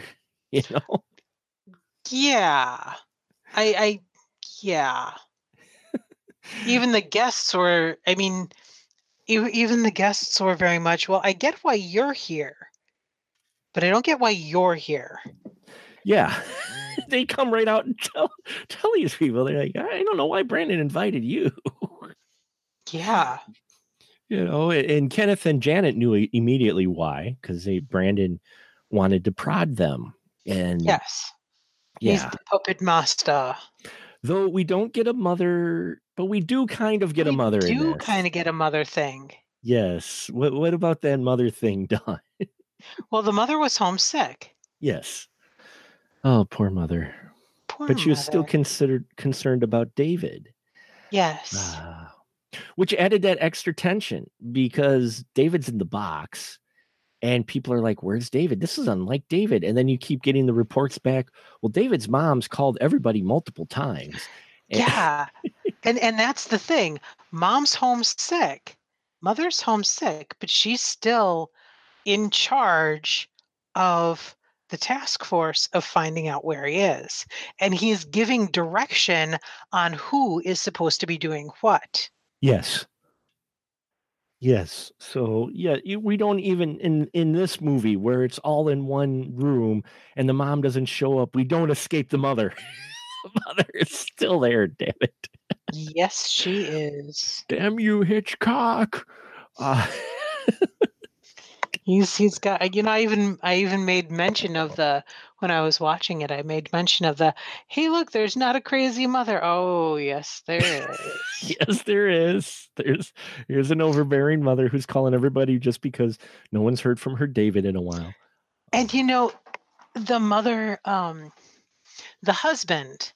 Speaker 2: Yeah. I yeah. Even the guests were, I mean, even the guests were very much, well, I get why you're here, but I don't get why you're here.
Speaker 1: Yeah. They come right out and tell these people, they're like, I don't know why Brandon invited you.
Speaker 2: Yeah.
Speaker 1: And Kenneth and Janet knew immediately why, because Brandon wanted to prod them. And
Speaker 2: yes.
Speaker 1: Yeah.
Speaker 2: He's the puppet master.
Speaker 1: Though we don't get a mother, but we do kind of get a mother in this.
Speaker 2: We do kind of get a mother thing.
Speaker 1: Yes. What about that mother thing done?
Speaker 2: Well, the mother was homesick.
Speaker 1: Yes. Oh, poor mother. But she was still concerned about David.
Speaker 2: Yes.
Speaker 1: Which added that extra tension because David's in the box and people are like, where's David? This is unlike David. And then you keep getting the reports back. Well, David's mom's called everybody multiple times.
Speaker 2: Yeah. and that's the thing. Mom's homesick. Mother's homesick, but she's still in charge of the task force of finding out where he is. And he's giving direction on who is supposed to be doing what.
Speaker 1: Yes. Yes. So yeah, we don't even in this movie where it's all in one room and the mom doesn't show up, we don't escape the mother. The mother is still there, damn it.
Speaker 2: Yes, she is.
Speaker 1: Damn you, Hitchcock.
Speaker 2: He's got, I even made mention of when I was watching it, I made mention of hey, look, there's not a crazy mother. Oh, yes, there is.
Speaker 1: Yes, there is. Here's an overbearing mother who's calling everybody just because no one's heard from her David in a while.
Speaker 2: And the mother, the husband,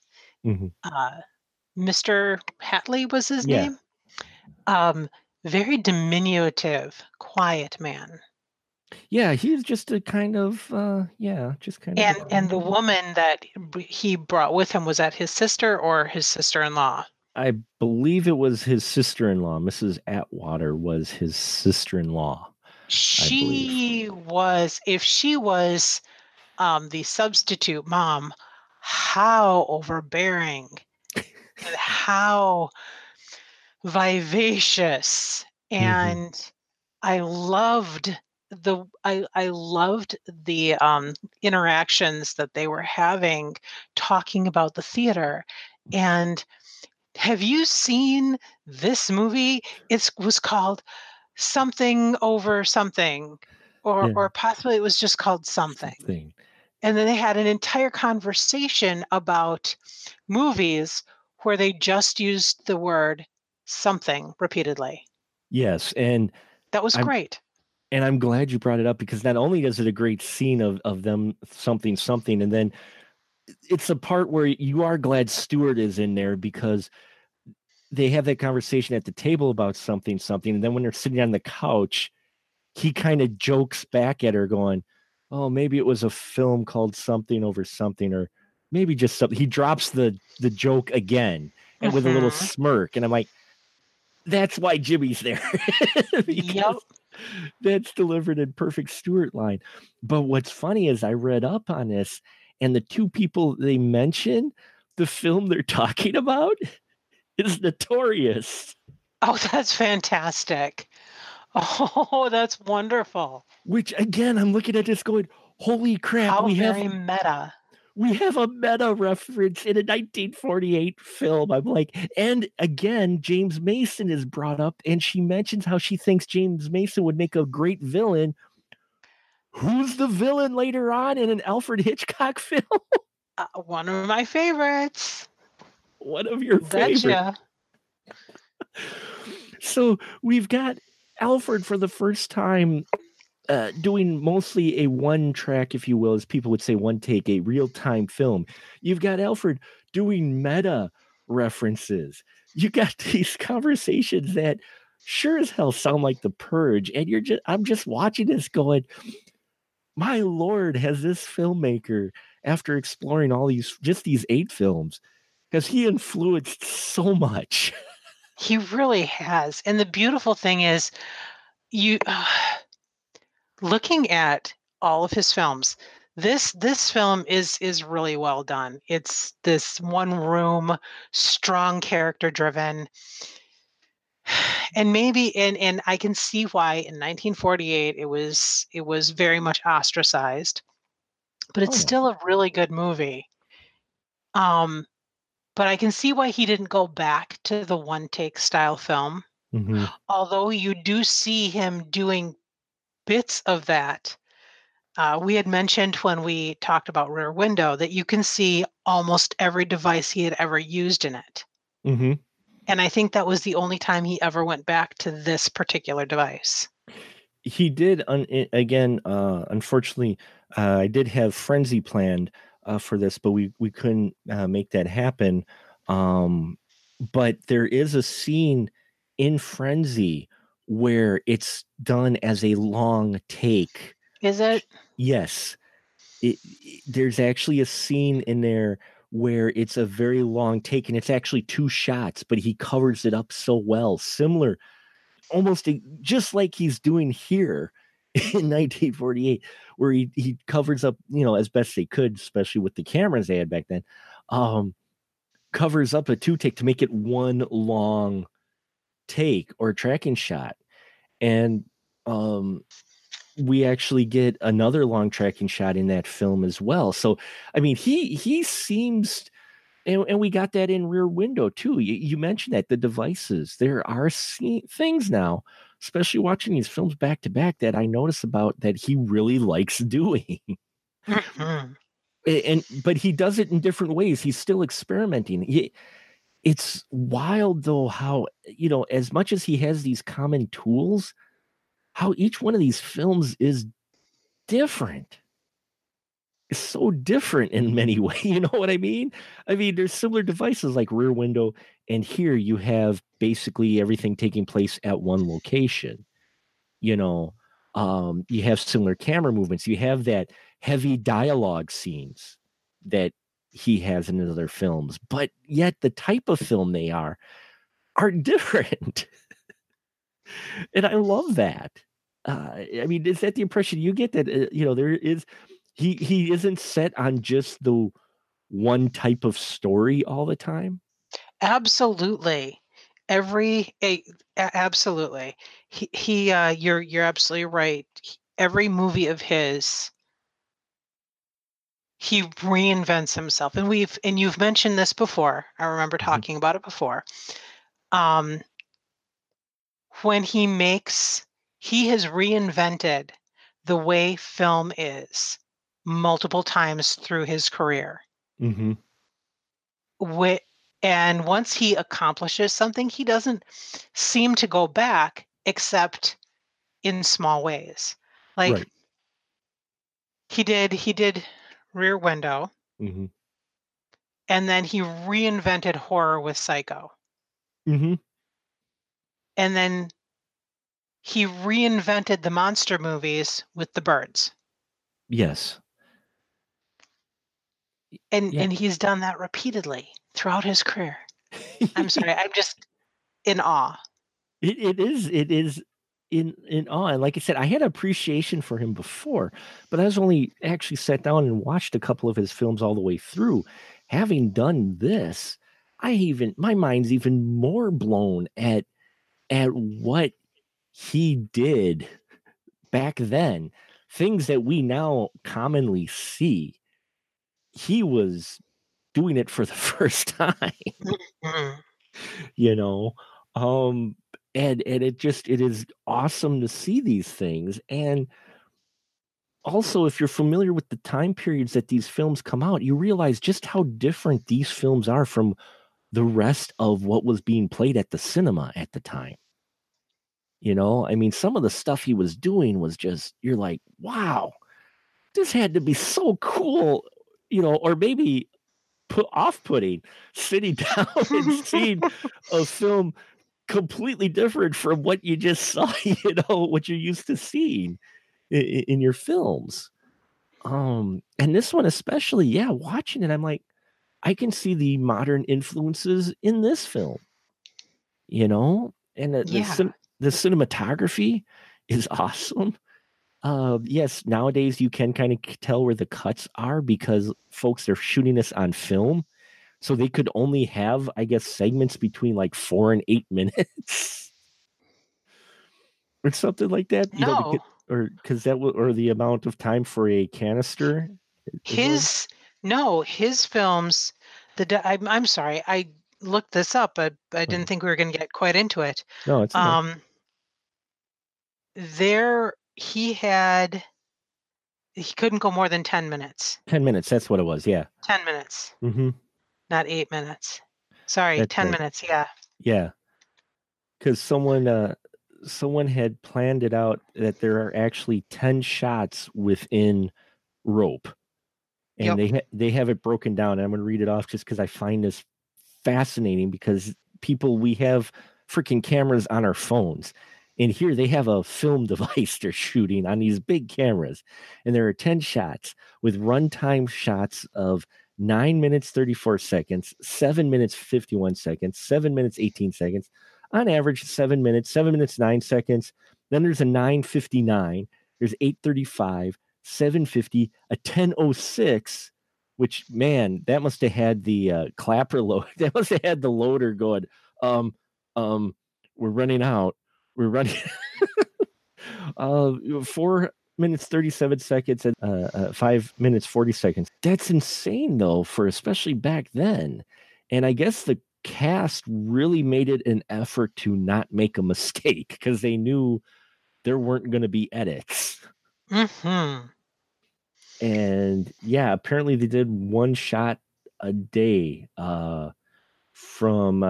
Speaker 2: Mr. Hatley was his name. Very diminutive, quiet man.
Speaker 1: Yeah, he's just a kind of,
Speaker 2: And the woman that he brought with him, was that his sister or his sister-in-law?
Speaker 1: I believe it was his sister-in-law. Mrs. Atwater was his sister-in-law.
Speaker 2: She was, if she was the substitute mom, how overbearing and how vivacious. And I loved the interactions that they were having, talking about the theater. And have you seen this movie? It was called Something Over Something, or possibly it was just called Something. And then they had an entire conversation about movies where they just used the word something repeatedly.
Speaker 1: Yes, and
Speaker 2: that was great.
Speaker 1: And I'm glad you brought it up, because not only is it a great scene of them something, and then it's a part where you are glad Stewart is in there, because they have that conversation at the table about something, and then when they're sitting on the couch, he kind of jokes back at her going, oh, maybe it was a film called Something Over Something, or maybe just something. He drops the joke again and with a little smirk. And I'm like, that's why Jimmy's there.
Speaker 2: Yep.
Speaker 1: That's delivered in perfect Stewart line. But what's funny is I read up on this, and the two people they mention, the film they're talking about is Notorious.
Speaker 2: Oh, that's fantastic. Oh, that's wonderful.
Speaker 1: Which again, I'm looking at this going, holy crap,
Speaker 2: How very meta.
Speaker 1: we have a meta reference in a 1948 film. I'm like, and again, James Mason is brought up, and she mentions how she thinks James Mason would make a great villain. Who's the villain later on in an Alfred Hitchcock film?
Speaker 2: One of my favorites.
Speaker 1: One of your favorites.
Speaker 2: Betcha.
Speaker 1: So we've got Alfred for the first time doing mostly a one track, if you will, as people would say, one take, a real time film. You've got Alfred doing meta references. You got these conversations that sure as hell sound like The Purge, and I'm just watching this going, my Lord, has this filmmaker, after exploring all these 8 films, has he influenced so much?
Speaker 2: He really has. And the beautiful thing is, you looking at all of his films, this film is really well done. It's this one room, strong character driven. And maybe and I can see why in 1948 it was very much ostracized, but it's still a really good movie. But I can see why he didn't go back to the one take style film.
Speaker 1: Mm-hmm.
Speaker 2: Although you do see him doing bits of that. We had mentioned when we talked about Rear Window that you can see almost every device he had ever used in it.
Speaker 1: Mm-hmm.
Speaker 2: And I think that was the only time he ever went back to this particular device.
Speaker 1: He did, unfortunately, I did have Frenzy planned for this, but we couldn't make that happen. But there is a scene in Frenzy where it's done as a long take.
Speaker 2: Is it?
Speaker 1: Yes. There's actually a scene in there where it's a very long take, and it's actually 2 shots, but he covers it up so well, similar, almost just like he's doing here in 1948, where he covers up, as best they could, especially with the cameras they had back then, covers up a 2 take to make it one long take or tracking shot. And we actually get another long tracking shot in that film as well. So, I mean, he seems, and we got that in Rear Window too. You mentioned that the devices, there are things now, especially watching these films back to back, that I notice about that he really likes doing. But he does it in different ways. He's still experimenting. It's wild though how, as much as he has these common tools, how each one of these films is different. It's so different in many ways. You know what I mean? I mean, there's similar devices like Rear Window, and here you have basically everything taking place at one location. You have similar camera movements. You have that heavy dialogue scenes that he has in his other films, but yet the type of film they are different. And I love that. I mean, is that the impression you get, that there is he isn't set on just the one type of story all the time?
Speaker 2: Absolutely. Absolutely. You're absolutely right. Every movie of his, he reinvents himself, and you've mentioned this before. I remember talking about it before. When he has reinvented the way film is multiple times through his career.
Speaker 1: Mm-hmm.
Speaker 2: And once he accomplishes something, he doesn't seem to go back except in small ways. Like
Speaker 1: right.
Speaker 2: he did Rear Window.
Speaker 1: Mm-hmm.
Speaker 2: And then he reinvented horror with Psycho.
Speaker 1: Mm-hmm.
Speaker 2: And then he reinvented the monster movies with The Birds.
Speaker 1: Yes.
Speaker 2: And he's done that repeatedly throughout his career. I'm sorry, I'm just in awe.
Speaker 1: It is in awe. And like I said, I had appreciation for him before, but I was only actually sat down and watched a couple of his films all the way through. Having done this, my mind's even more blown at what he did back then, things that we now commonly see, he was doing it for the first time,
Speaker 2: Mhm.
Speaker 1: you know? Um, and it is awesome to see these things. And also, if you're familiar with the time periods that these films come out, you realize just how different these films are from the rest of what was being played at the cinema at the time. I mean, some of the stuff he was doing was just, you're like, wow, this had to be so cool, or maybe off-putting, sitting down and seeing a film completely different from what you just saw, what you're used to seeing in your films. And this one especially, yeah, watching it, I'm like, I can see the modern influences in this film, and
Speaker 2: Yeah.
Speaker 1: the cinematography is awesome. Yes, nowadays you can kind of tell where the cuts are because folks are shooting this on film, so they could only have, I guess, segments between like 4 and 8 minutes or something like that.
Speaker 2: No.
Speaker 1: Because that will, or the amount of time for a canister was.
Speaker 2: His films, I'm sorry, I looked this up, but I didn't think we were gonna get quite into it.
Speaker 1: No, it's okay.
Speaker 2: There he couldn't go more than 10 minutes.
Speaker 1: 10 minutes. That's what it was. Yeah.
Speaker 2: 10 minutes,
Speaker 1: Mm-hmm.
Speaker 2: not 8 minutes. Sorry,
Speaker 1: That's
Speaker 2: 10
Speaker 1: right.
Speaker 2: minutes, yeah.
Speaker 1: Yeah. Because someone had planned it out that there are actually 10 shots within Rope, and
Speaker 2: Yep.
Speaker 1: they have it broken down. And I'm going to read it off just because I find this fascinating, because we have freaking cameras on our phones, and here they have a film device they're shooting on these big cameras, and there are 10 shots with runtime shots of 9 minutes 34 seconds, 7 minutes 51 seconds, 7 minutes 18 seconds, on average 7 minutes, 7 minutes 9 seconds. Then there's a 9:59, there's 8:35, 7:50, a 10:06, which, man, that must have had the clapper load. That must have had the loader going, um, we're running out. We're running 4 minutes 37 seconds and 5 minutes 40 seconds. That's insane though, for especially back then. And I guess the cast really made it an effort to not make a mistake because they knew there weren't going to be edits.
Speaker 2: Mm-hmm.
Speaker 1: And yeah, apparently they did one shot a day from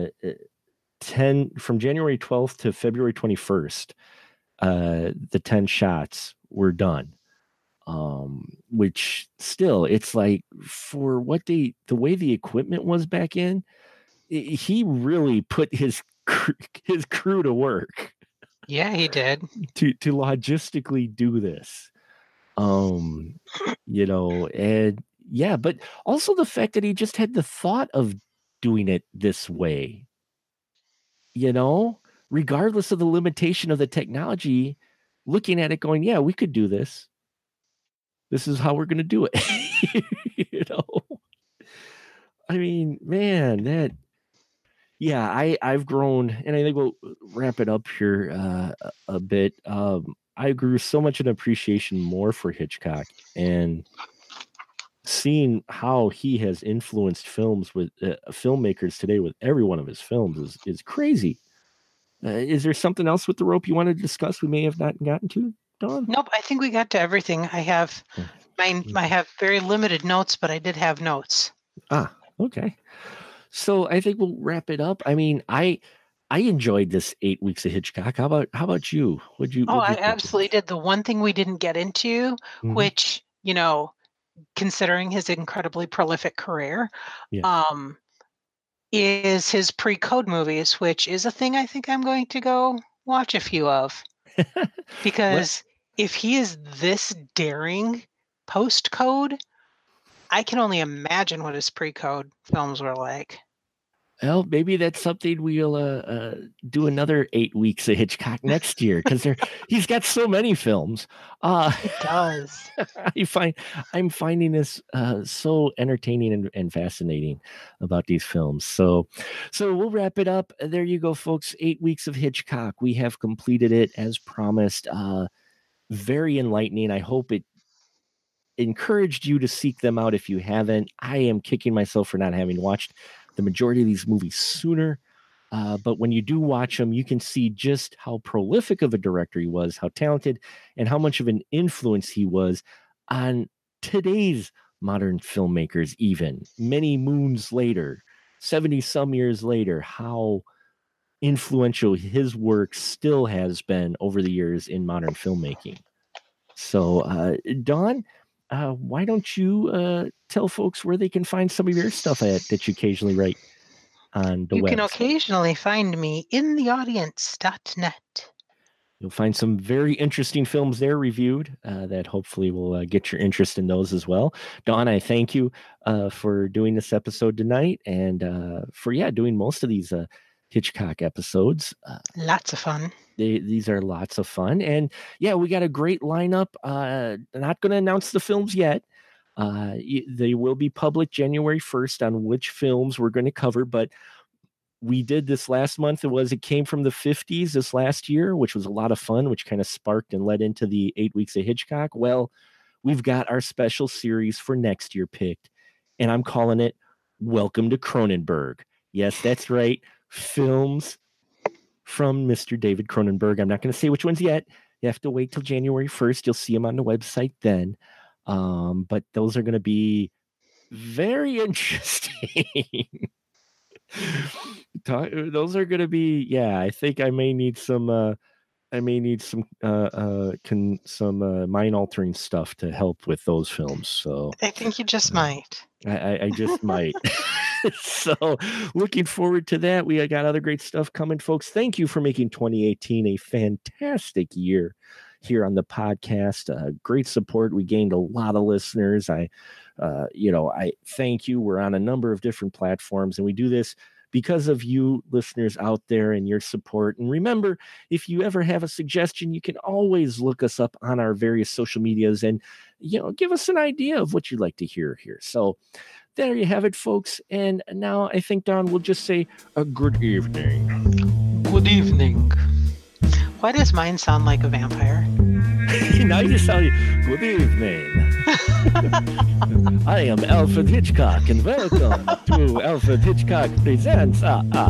Speaker 1: January 12th to February 21st. The 10 shots were done. Which still, it's like, for what the way the equipment was back in, he really put his crew to work.
Speaker 2: Yeah, he did.
Speaker 1: To logistically do this. And yeah, but also the fact that he just had the thought of doing it this way, regardless of the limitation of the technology, looking at it going, yeah, we could do this. This is how we're going to do it. I mean, man, I've grown, and I think we'll wrap it up here a bit. I grew so much an appreciation more for Hitchcock, and seeing how he has influenced films with filmmakers today with every one of his films is crazy. Is there something else with The Rope you want to discuss we may have not gotten to, Dawn?
Speaker 2: Nope, I think we got to everything. I have very limited notes, but I did have notes.
Speaker 1: Okay. So I think we'll wrap it up. I mean, I enjoyed this 8 weeks of Hitchcock. How about you?
Speaker 2: I absolutely did. The one thing we didn't get into, which, considering his incredibly prolific career, is his pre-Code movies, which is a thing I think I'm going to go watch a few of. Because if he is this daring post-Code, I can only imagine what his pre-Code films were like.
Speaker 1: Well, maybe that's something we'll do another 8 weeks of Hitchcock next year, because he's got so many films.
Speaker 2: He does.
Speaker 1: I'm finding this so entertaining and fascinating about these films. So we'll wrap it up. There you go, folks. 8 weeks of Hitchcock. We have completed it as promised. Very enlightening. I hope it encouraged you to seek them out if you haven't. I am kicking myself for not having watched the majority of these movies sooner. But when you do watch them, you can see just how prolific of a director he was, how talented, and how much of an influence he was on today's modern filmmakers, even many moons later, 70 some years later, how influential his work still has been over the years in modern filmmaking. So, Dawn, why don't you tell folks where they can find some of your stuff that you occasionally write on the web?
Speaker 2: You can occasionally find me in theaudience.net.
Speaker 1: You'll find some very interesting films there reviewed that hopefully will get your interest in those as well. Dawn, I thank you for doing this episode tonight, and for doing most of these Hitchcock episodes.
Speaker 2: Lots of fun.
Speaker 1: These are lots of fun. And we got a great lineup. Not going to announce the films yet. They will be public January 1st on which films we're going to cover. But we did this last month. It came from the 50s this last year, which was a lot of fun, which kind of sparked and led into the 8 weeks of Hitchcock. Well, we've got our special series for next year picked, and I'm calling it Welcome to Cronenberg. Yes, that's right. Films from Mr. David Cronenberg. I'm not going to say which ones yet. You have to wait till January 1st. You'll see them on the website then. But those are going to be very interesting. Those are going to be, I think I may need some mind altering stuff to help with those films. So
Speaker 2: I think you just might.
Speaker 1: I just might. So looking forward to that. We got other great stuff coming, folks. Thank you for making 2018 a fantastic year here on the podcast. Great support. We gained a lot of listeners. I thank you. We're on a number of different platforms, and we do this because of you listeners out there and your support. And remember, if you ever have a suggestion, you can always look us up on our various social medias and, give us an idea of what you'd like to hear here. So there you have it, folks. And now I think, Don, we'll just say a good evening.
Speaker 2: Good evening. Why does mine sound like a vampire?
Speaker 1: Now you sound good evening. I am Alfred Hitchcock, and welcome to Alfred Hitchcock Presents.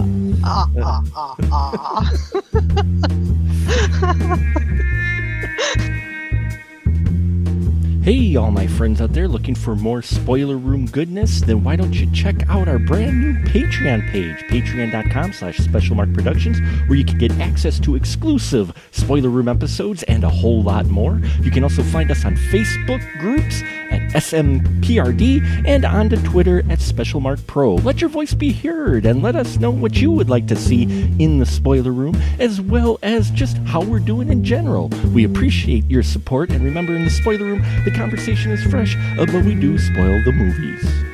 Speaker 1: Hey, all my friends out there looking for more Spoiler Room goodness? Then why don't you check out our brand new Patreon page, patreon.com/SpecialMarkProductions, where you can get access to exclusive Spoiler Room episodes and a whole lot more. You can also find us on Facebook groups at SMPRD and on to Twitter at SpecialMarkPro. Let your voice be heard and let us know what you would like to see in the Spoiler Room, as well as just how we're doing in general. We appreciate your support, and remember, in the Spoiler Room, the conversation is fresh, but we do spoil the movies.